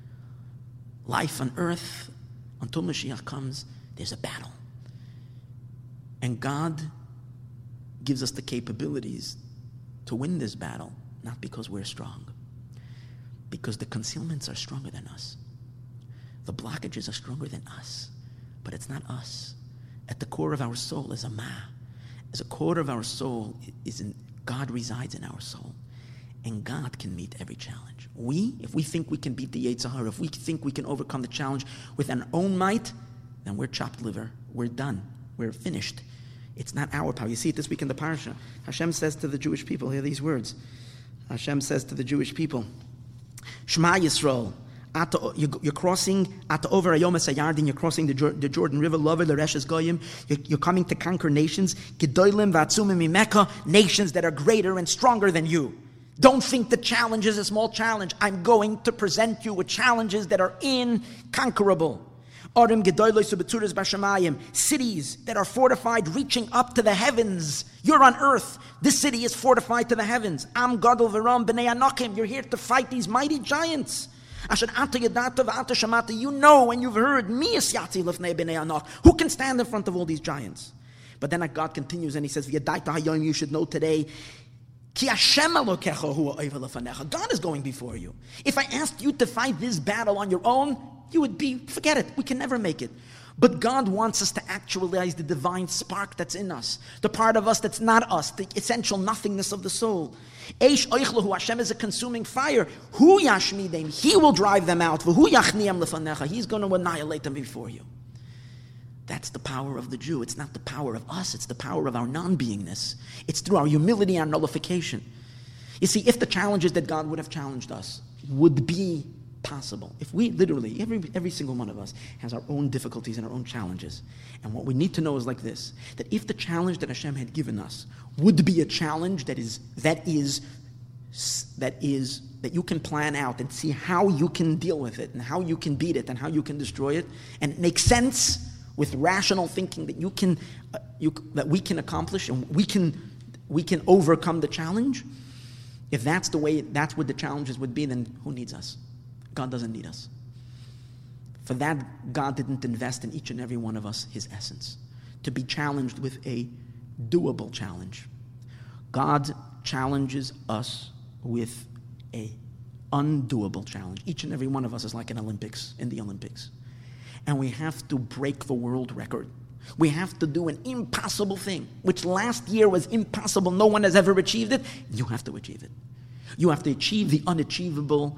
Life on earth, until Mashiach comes, there's a battle, and God gives us the capabilities to win this battle, not because we're strong, because the concealments are stronger than us. The blockages are stronger than us, but it's not us. At the core of our soul is a ma. As a core of our soul God resides in our soul, and God can meet every challenge. If we think we can beat the Yetzer Hara, if we think we can overcome the challenge with our own might, then we're chopped liver. We're done. We're finished. It's not our power. You see it this week in the parasha. Hashem says to the Jewish people, hear these words. Hashem says to the Jewish people, Shema Yisrael, you're crossing over Hayom Esayardin, you're crossing the Jordan River, Lover L'Reshes Goyim, you're coming to conquer nations, Gedolim V'atzumim Mimeka, nations that are greater and stronger than you. Don't think the challenge is a small challenge. I'm going to present you with challenges that are inconquerable. Cities that are fortified, reaching up to the heavens. You're on earth. This city is fortified to the heavens. Am Gadol V'Ram B'nei Anakim. You're here to fight these mighty giants. You know and you've heard, who can stand in front of all these giants? But then God continues and he says, you should know today, God is going before you. If I asked you to fight this battle on your own, you would forget it. We can never make it. But God wants us to actualize the divine spark that's in us, the part of us that's not us, the essential nothingness of the soul. Hashem is a consuming fire. He will drive them out. He's going to annihilate them before you. That's the power of the Jew. It's not the power of us. It's the power of our non-beingness. It's through our humility and nullification. You see, if the challenges that God would have challenged us would be possible, if we literally, every single one of us has our own difficulties and our own challenges, and what we need to know is like this, that if the challenge that Hashem had given us would be a challenge that you can plan out and see how you can deal with it and how you can beat it and how you can destroy it, and it makes sense with rational thinking that that we can accomplish and we can overcome the challenge. If that's what the challenges would be, then who needs us? God doesn't need us. For that, God didn't invest in each and every one of us His essence, to be challenged with a doable challenge. God challenges us with a undoable challenge. Each and every one of us is like in the Olympics. And we have to break the world record. We have to do an impossible thing, which last year was impossible. No one has ever achieved it. You have to achieve it. You have to achieve the unachievable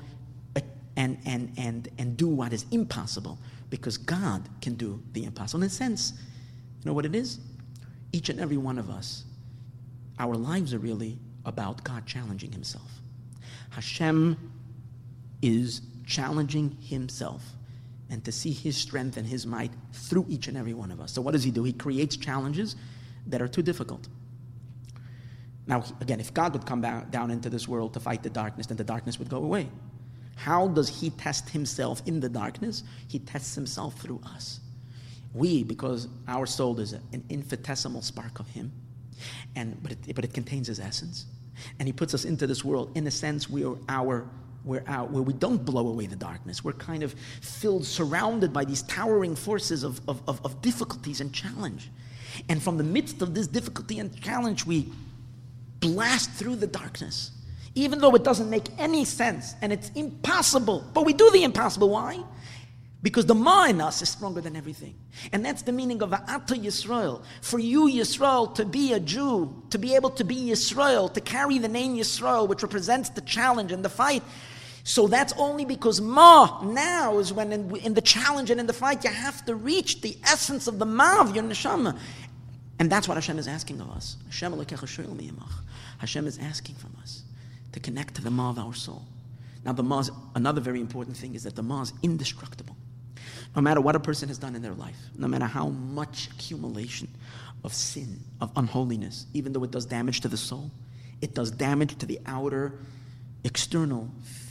and do what is impossible, because God can do the impossible. In a sense, you know what it is? Each and every one of us, our lives are really about God challenging Himself. Hashem is challenging Himself, and to see His strength and His might through each and every one of us. So what does He do? He creates challenges that are too difficult. Now, again, if God would come down into this world to fight the darkness, then the darkness would go away. How does He test Himself in the darkness? He tests Himself through us. We, because our soul is an infinitesimal spark of Him, but it contains His essence, and He puts us into this world. In a sense, where we don't blow away the darkness. We're kind of surrounded by these towering forces of difficulties and challenge. And from the midst of this difficulty and challenge, we blast through the darkness, even though it doesn't make any sense and it's impossible. But we do the impossible. Why? Because the Ma in us is stronger than everything. And that's the meaning of Ata Yisrael. For you, Yisrael, to be a Jew, to be able to be Yisrael, to carry the name Yisrael, which represents the challenge and the fight. So that's only because Ma now is when in the challenge and in the fight, you have to reach the essence of the Ma of your neshama. And that's what Hashem is asking of us. Hashem is asking from us to connect to the Ma of our soul. Now the Ma, another very important thing is that the Ma is indestructible. No matter what a person has done in their life, no matter how much accumulation of sin, of unholiness, even though it does damage to the soul, it does damage to the outer, external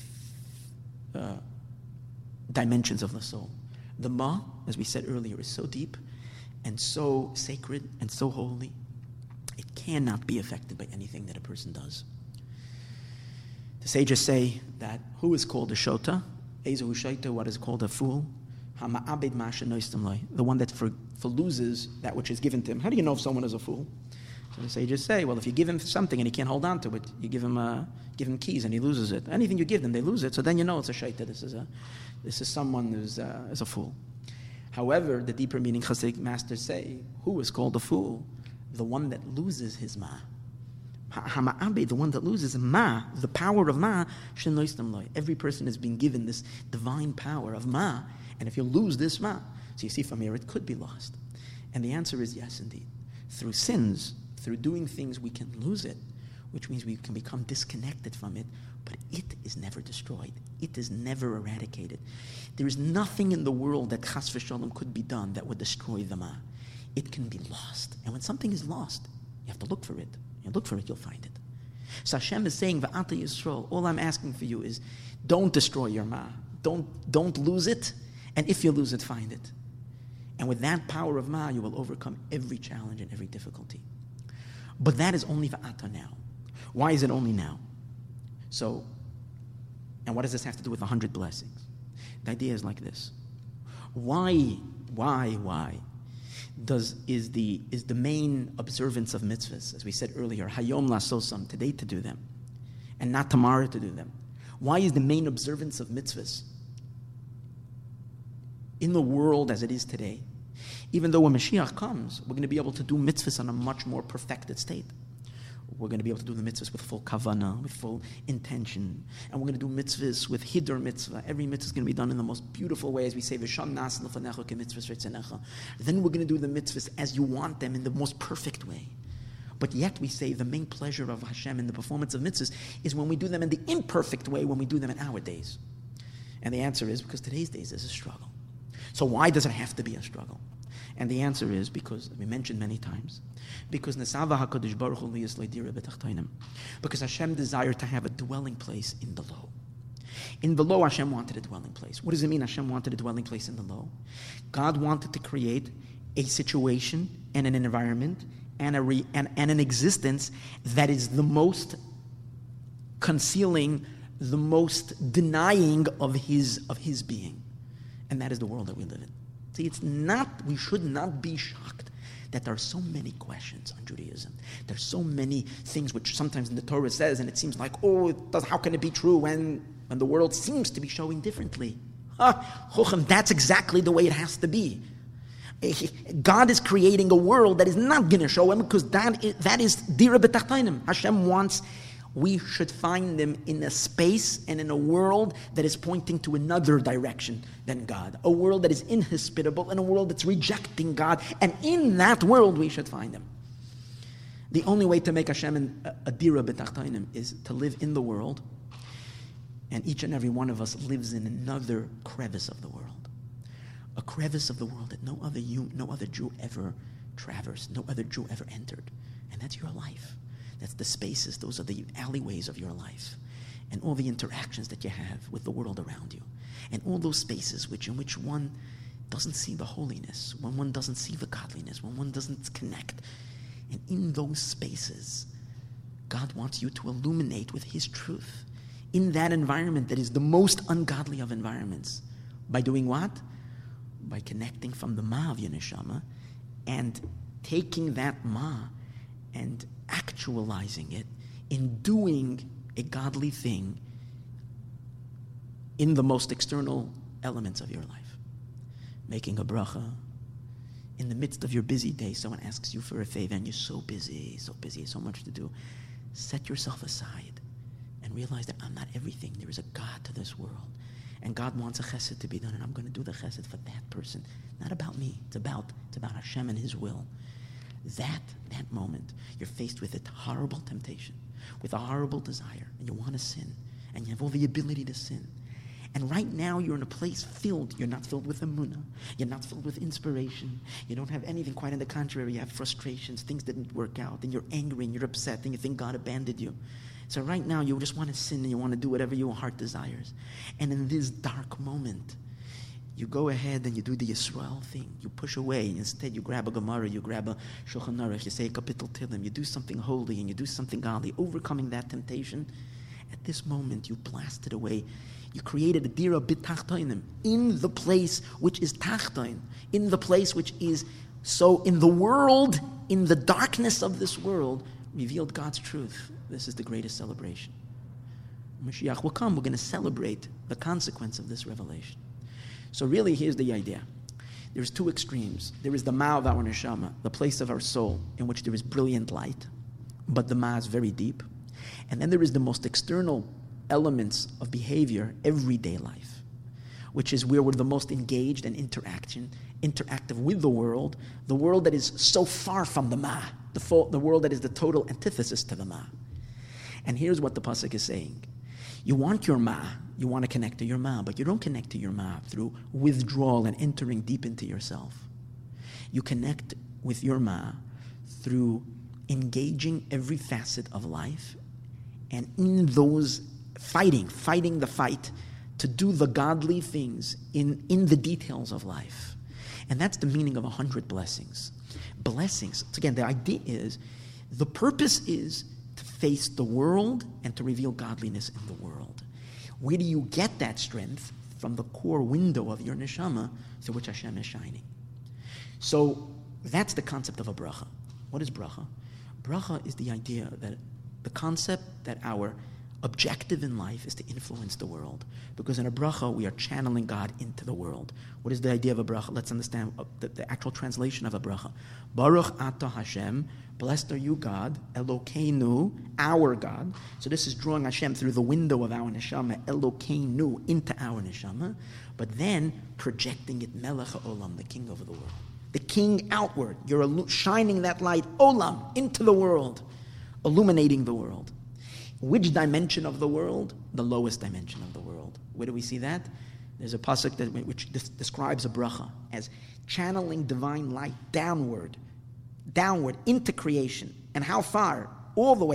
dimensions of the soul. The Ma, as we said earlier, is so deep and so sacred and so holy, it cannot be affected by anything that a person does. The sages say that who is called a shota? Ezehu shota, what is called a fool? The one that loses that which is given to him. How do you know if someone is a fool? So the sages say, well, if you give him something and he can't hold on to it, you give him keys and he loses it. Anything you give them, they lose it. So then you know it's a shaita. This is someone who's is a fool. However, the deeper meaning Chasidic masters say, who is called a fool? The one that loses his ma. The one that loses ma, the power of ma. Every person has been given this divine power of ma. And if you lose this ma, so you see from here, it could be lost. And the answer is yes, indeed. Through sins, through doing things, we can lose it, which means we can become disconnected from it, but it is never destroyed. It is never eradicated. There is nothing in the world that chas v'shalom could be done that would destroy the ma. It can be lost. And when something is lost, you have to look for it. You look for it, you'll find it. So Hashem is saying, V'ata Yisrael, all I'm asking for you is, don't destroy your ma. Don't lose it. And if you lose it, find it. And with that power of ma, you will overcome every challenge and every difficulty. But that is only v'ata now. Why is it only now? So, and what does this have to do with 100 blessings? The idea is like this. Why is the main observance of mitzvahs, as we said earlier, hayom la'asosam, today to do them, and not tomorrow to do them? Why is the main observance of mitzvahs in the world as it is today? Even though when Mashiach comes, we're going to be able to do mitzvahs on a much more perfected state. We're going to be able to do the mitzvahs with full kavanah, with full intention. And we're going to do mitzvahs with hidur mitzvah. Every mitzvah is going to be done in the most beautiful way, as we say, V'sham nas lefanecha kemitzvahs reitzenecha. Then we're going to do the mitzvahs as you want them in the most perfect way. But yet we say the main pleasure of Hashem in the performance of mitzvahs is when we do them in the imperfect way, when we do them in our days. And the answer is because today's days is a struggle. So why does it have to be a struggle? And the answer is because, we mentioned many times, because Nesava HaKadosh Baruch Hu liyas le'dira b'tachtainim. Because Hashem desired to have a dwelling place in the low. In the low, Hashem wanted a dwelling place. What does it mean Hashem wanted a dwelling place in the low? God wanted to create a situation and an environment and an existence that is the most concealing, the most denying of his being. And that is the world that we live in. See, we should not be shocked that there are so many questions on Judaism. There's so many things which sometimes in the Torah says, and it seems like, how can it be true when the world seems to be showing differently? That's exactly the way it has to be. God is creating a world that is not going to show him, because that is dira b'tachtainim. Hashem wants we should find them in a space and in a world that is pointing to another direction than God. A world that is inhospitable and a world that's rejecting God. And in that world we should find them. The only way to make Hashem a dira b'tachtainim is to live in the world, and each and every one of us lives in another crevice of the world. A crevice of the world that no other Jew ever traversed, no other Jew ever entered. And that's your life. That's the spaces, those are the alleyways of your life. And all the interactions that you have with the world around you. And all those spaces in which one doesn't see the holiness, when one doesn't see the godliness, when one doesn't connect. And in those spaces, God wants you to illuminate with His truth. In that environment that is the most ungodly of environments. By doing what? By connecting from the ma of your neshama and taking that ma and actualizing it in doing a godly thing in the most external elements of your life. Making a bracha. In the midst of your busy day, someone asks you for a favor and you're so busy, so much to do. Set yourself aside and realize that I'm not everything. There is a God to this world. And God wants a chesed to be done, and I'm going to do the chesed for that person. Not about me. It's about Hashem and His will. That moment, you're faced with a horrible temptation, with a horrible desire, and you want to sin, and you have all the ability to sin. And right now you're in a place you're not filled with emunah, you're not filled with inspiration, you don't have anything, quite on the contrary, you have frustrations, things didn't work out, and you're angry and you're upset, and you think God abandoned you. So right now you just want to sin and you want to do whatever your heart desires. And in this dark moment, you go ahead and you do the Yisrael thing. You push away. Instead, you grab a Gemara, you grab a Shulchan Aruch, you say a Kapitel Tehillim, you do something holy and you do something godly, overcoming that temptation. At this moment, you blast it away. You created a dira b'tachtainim in the place which is tachtain, in the place which is so in the world, in the darkness of this world, revealed God's truth. This is the greatest celebration. Mashiach will come. We're going to celebrate the consequence of this revelation. So really, here's the idea. There's two extremes. There is the ma of our neshama, the place of our soul, in which there is brilliant light, but the ma is very deep. And then there is the most external elements of behavior, everyday life, which is where we're the most engaged and interactive with the world that is so far from the ma, the world that is the total antithesis to the ma. And here's what the pasuk is saying. You want your ma, you want to connect to your ma, but you don't connect to your ma through withdrawal and entering deep into yourself. You connect with your ma through engaging every facet of life, and in those fighting the fight to do the godly things in the details of life. And that's the meaning of 100 blessings. Blessings, again, the idea is, the purpose is to face the world and to reveal godliness in the world. Where do you get that strength? From the core window of your neshama through which Hashem is shining. So that's the concept of a bracha. What is bracha? Bracha is the idea that the concept that our objective in life is to influence the world. Because in a bracha, we are channeling God into the world. What is the idea of a bracha? Let's understand the actual translation of a bracha. Baruch atah Hashem, blessed are you God, Elokeinu, our God. So this is drawing Hashem through the window of our neshama, Elokeinu, into our neshama, but then projecting it, Melech HaOlam, the King over the world. The King outward. You're shining that light, Olam, into the world, illuminating the world. Which dimension of the world? The lowest dimension of the world. Where do we see that? There's a pasuk which describes a bracha as channeling divine light downward into creation. And how far? All the way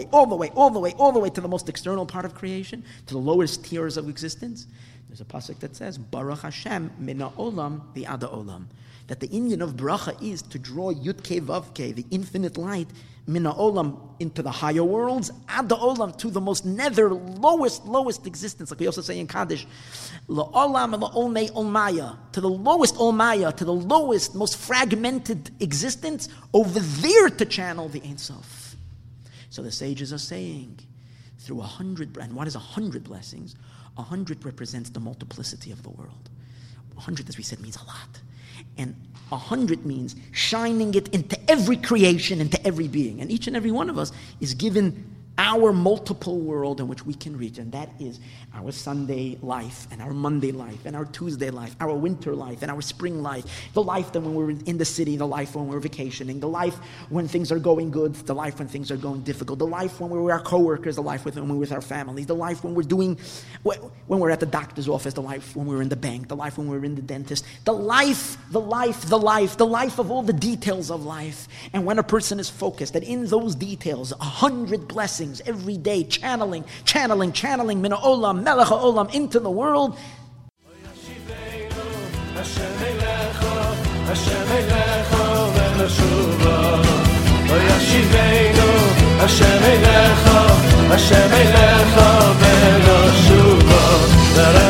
to the most external part of creation, to the lowest tiers of existence. There's a pasuk that says, Baruch Hashem mina olam v'ada olam. that the inyan of bracha is to draw Yud-Kei Vav-Kei, the infinite light, Mina Olam, into the higher worlds, Ad Olam, to the most nether, lowest existence, like we also say in Kaddish, La'olam and La'olmei Olmaya, to the lowest Olmaya, to the lowest, most fragmented existence, over there to channel the Ein Sof. So the sages are saying, through 100, and what is 100 blessings? 100 represents the multiplicity of the world. 100, as we said, means a lot. And 100 means shining it into every creation, into every being. And each and every one of us is given our multiple world in which we can reach. And that is our Sunday life, and our Monday life, and our Tuesday life, our winter life, and our spring life, the life that when we're in the city, the life when we're vacationing, the life when things are going good, the life when things are going difficult, the life when we're with our coworkers, the life when we're with our families, the life when we're at the doctor's office, the life when we're in the bank, the life when we're in the dentist, the life of all the details of life. And when a person is focused, that in those details, 100 blessings every day, channeling, Mina Olam, Melech HaOlam, into the world. Hashem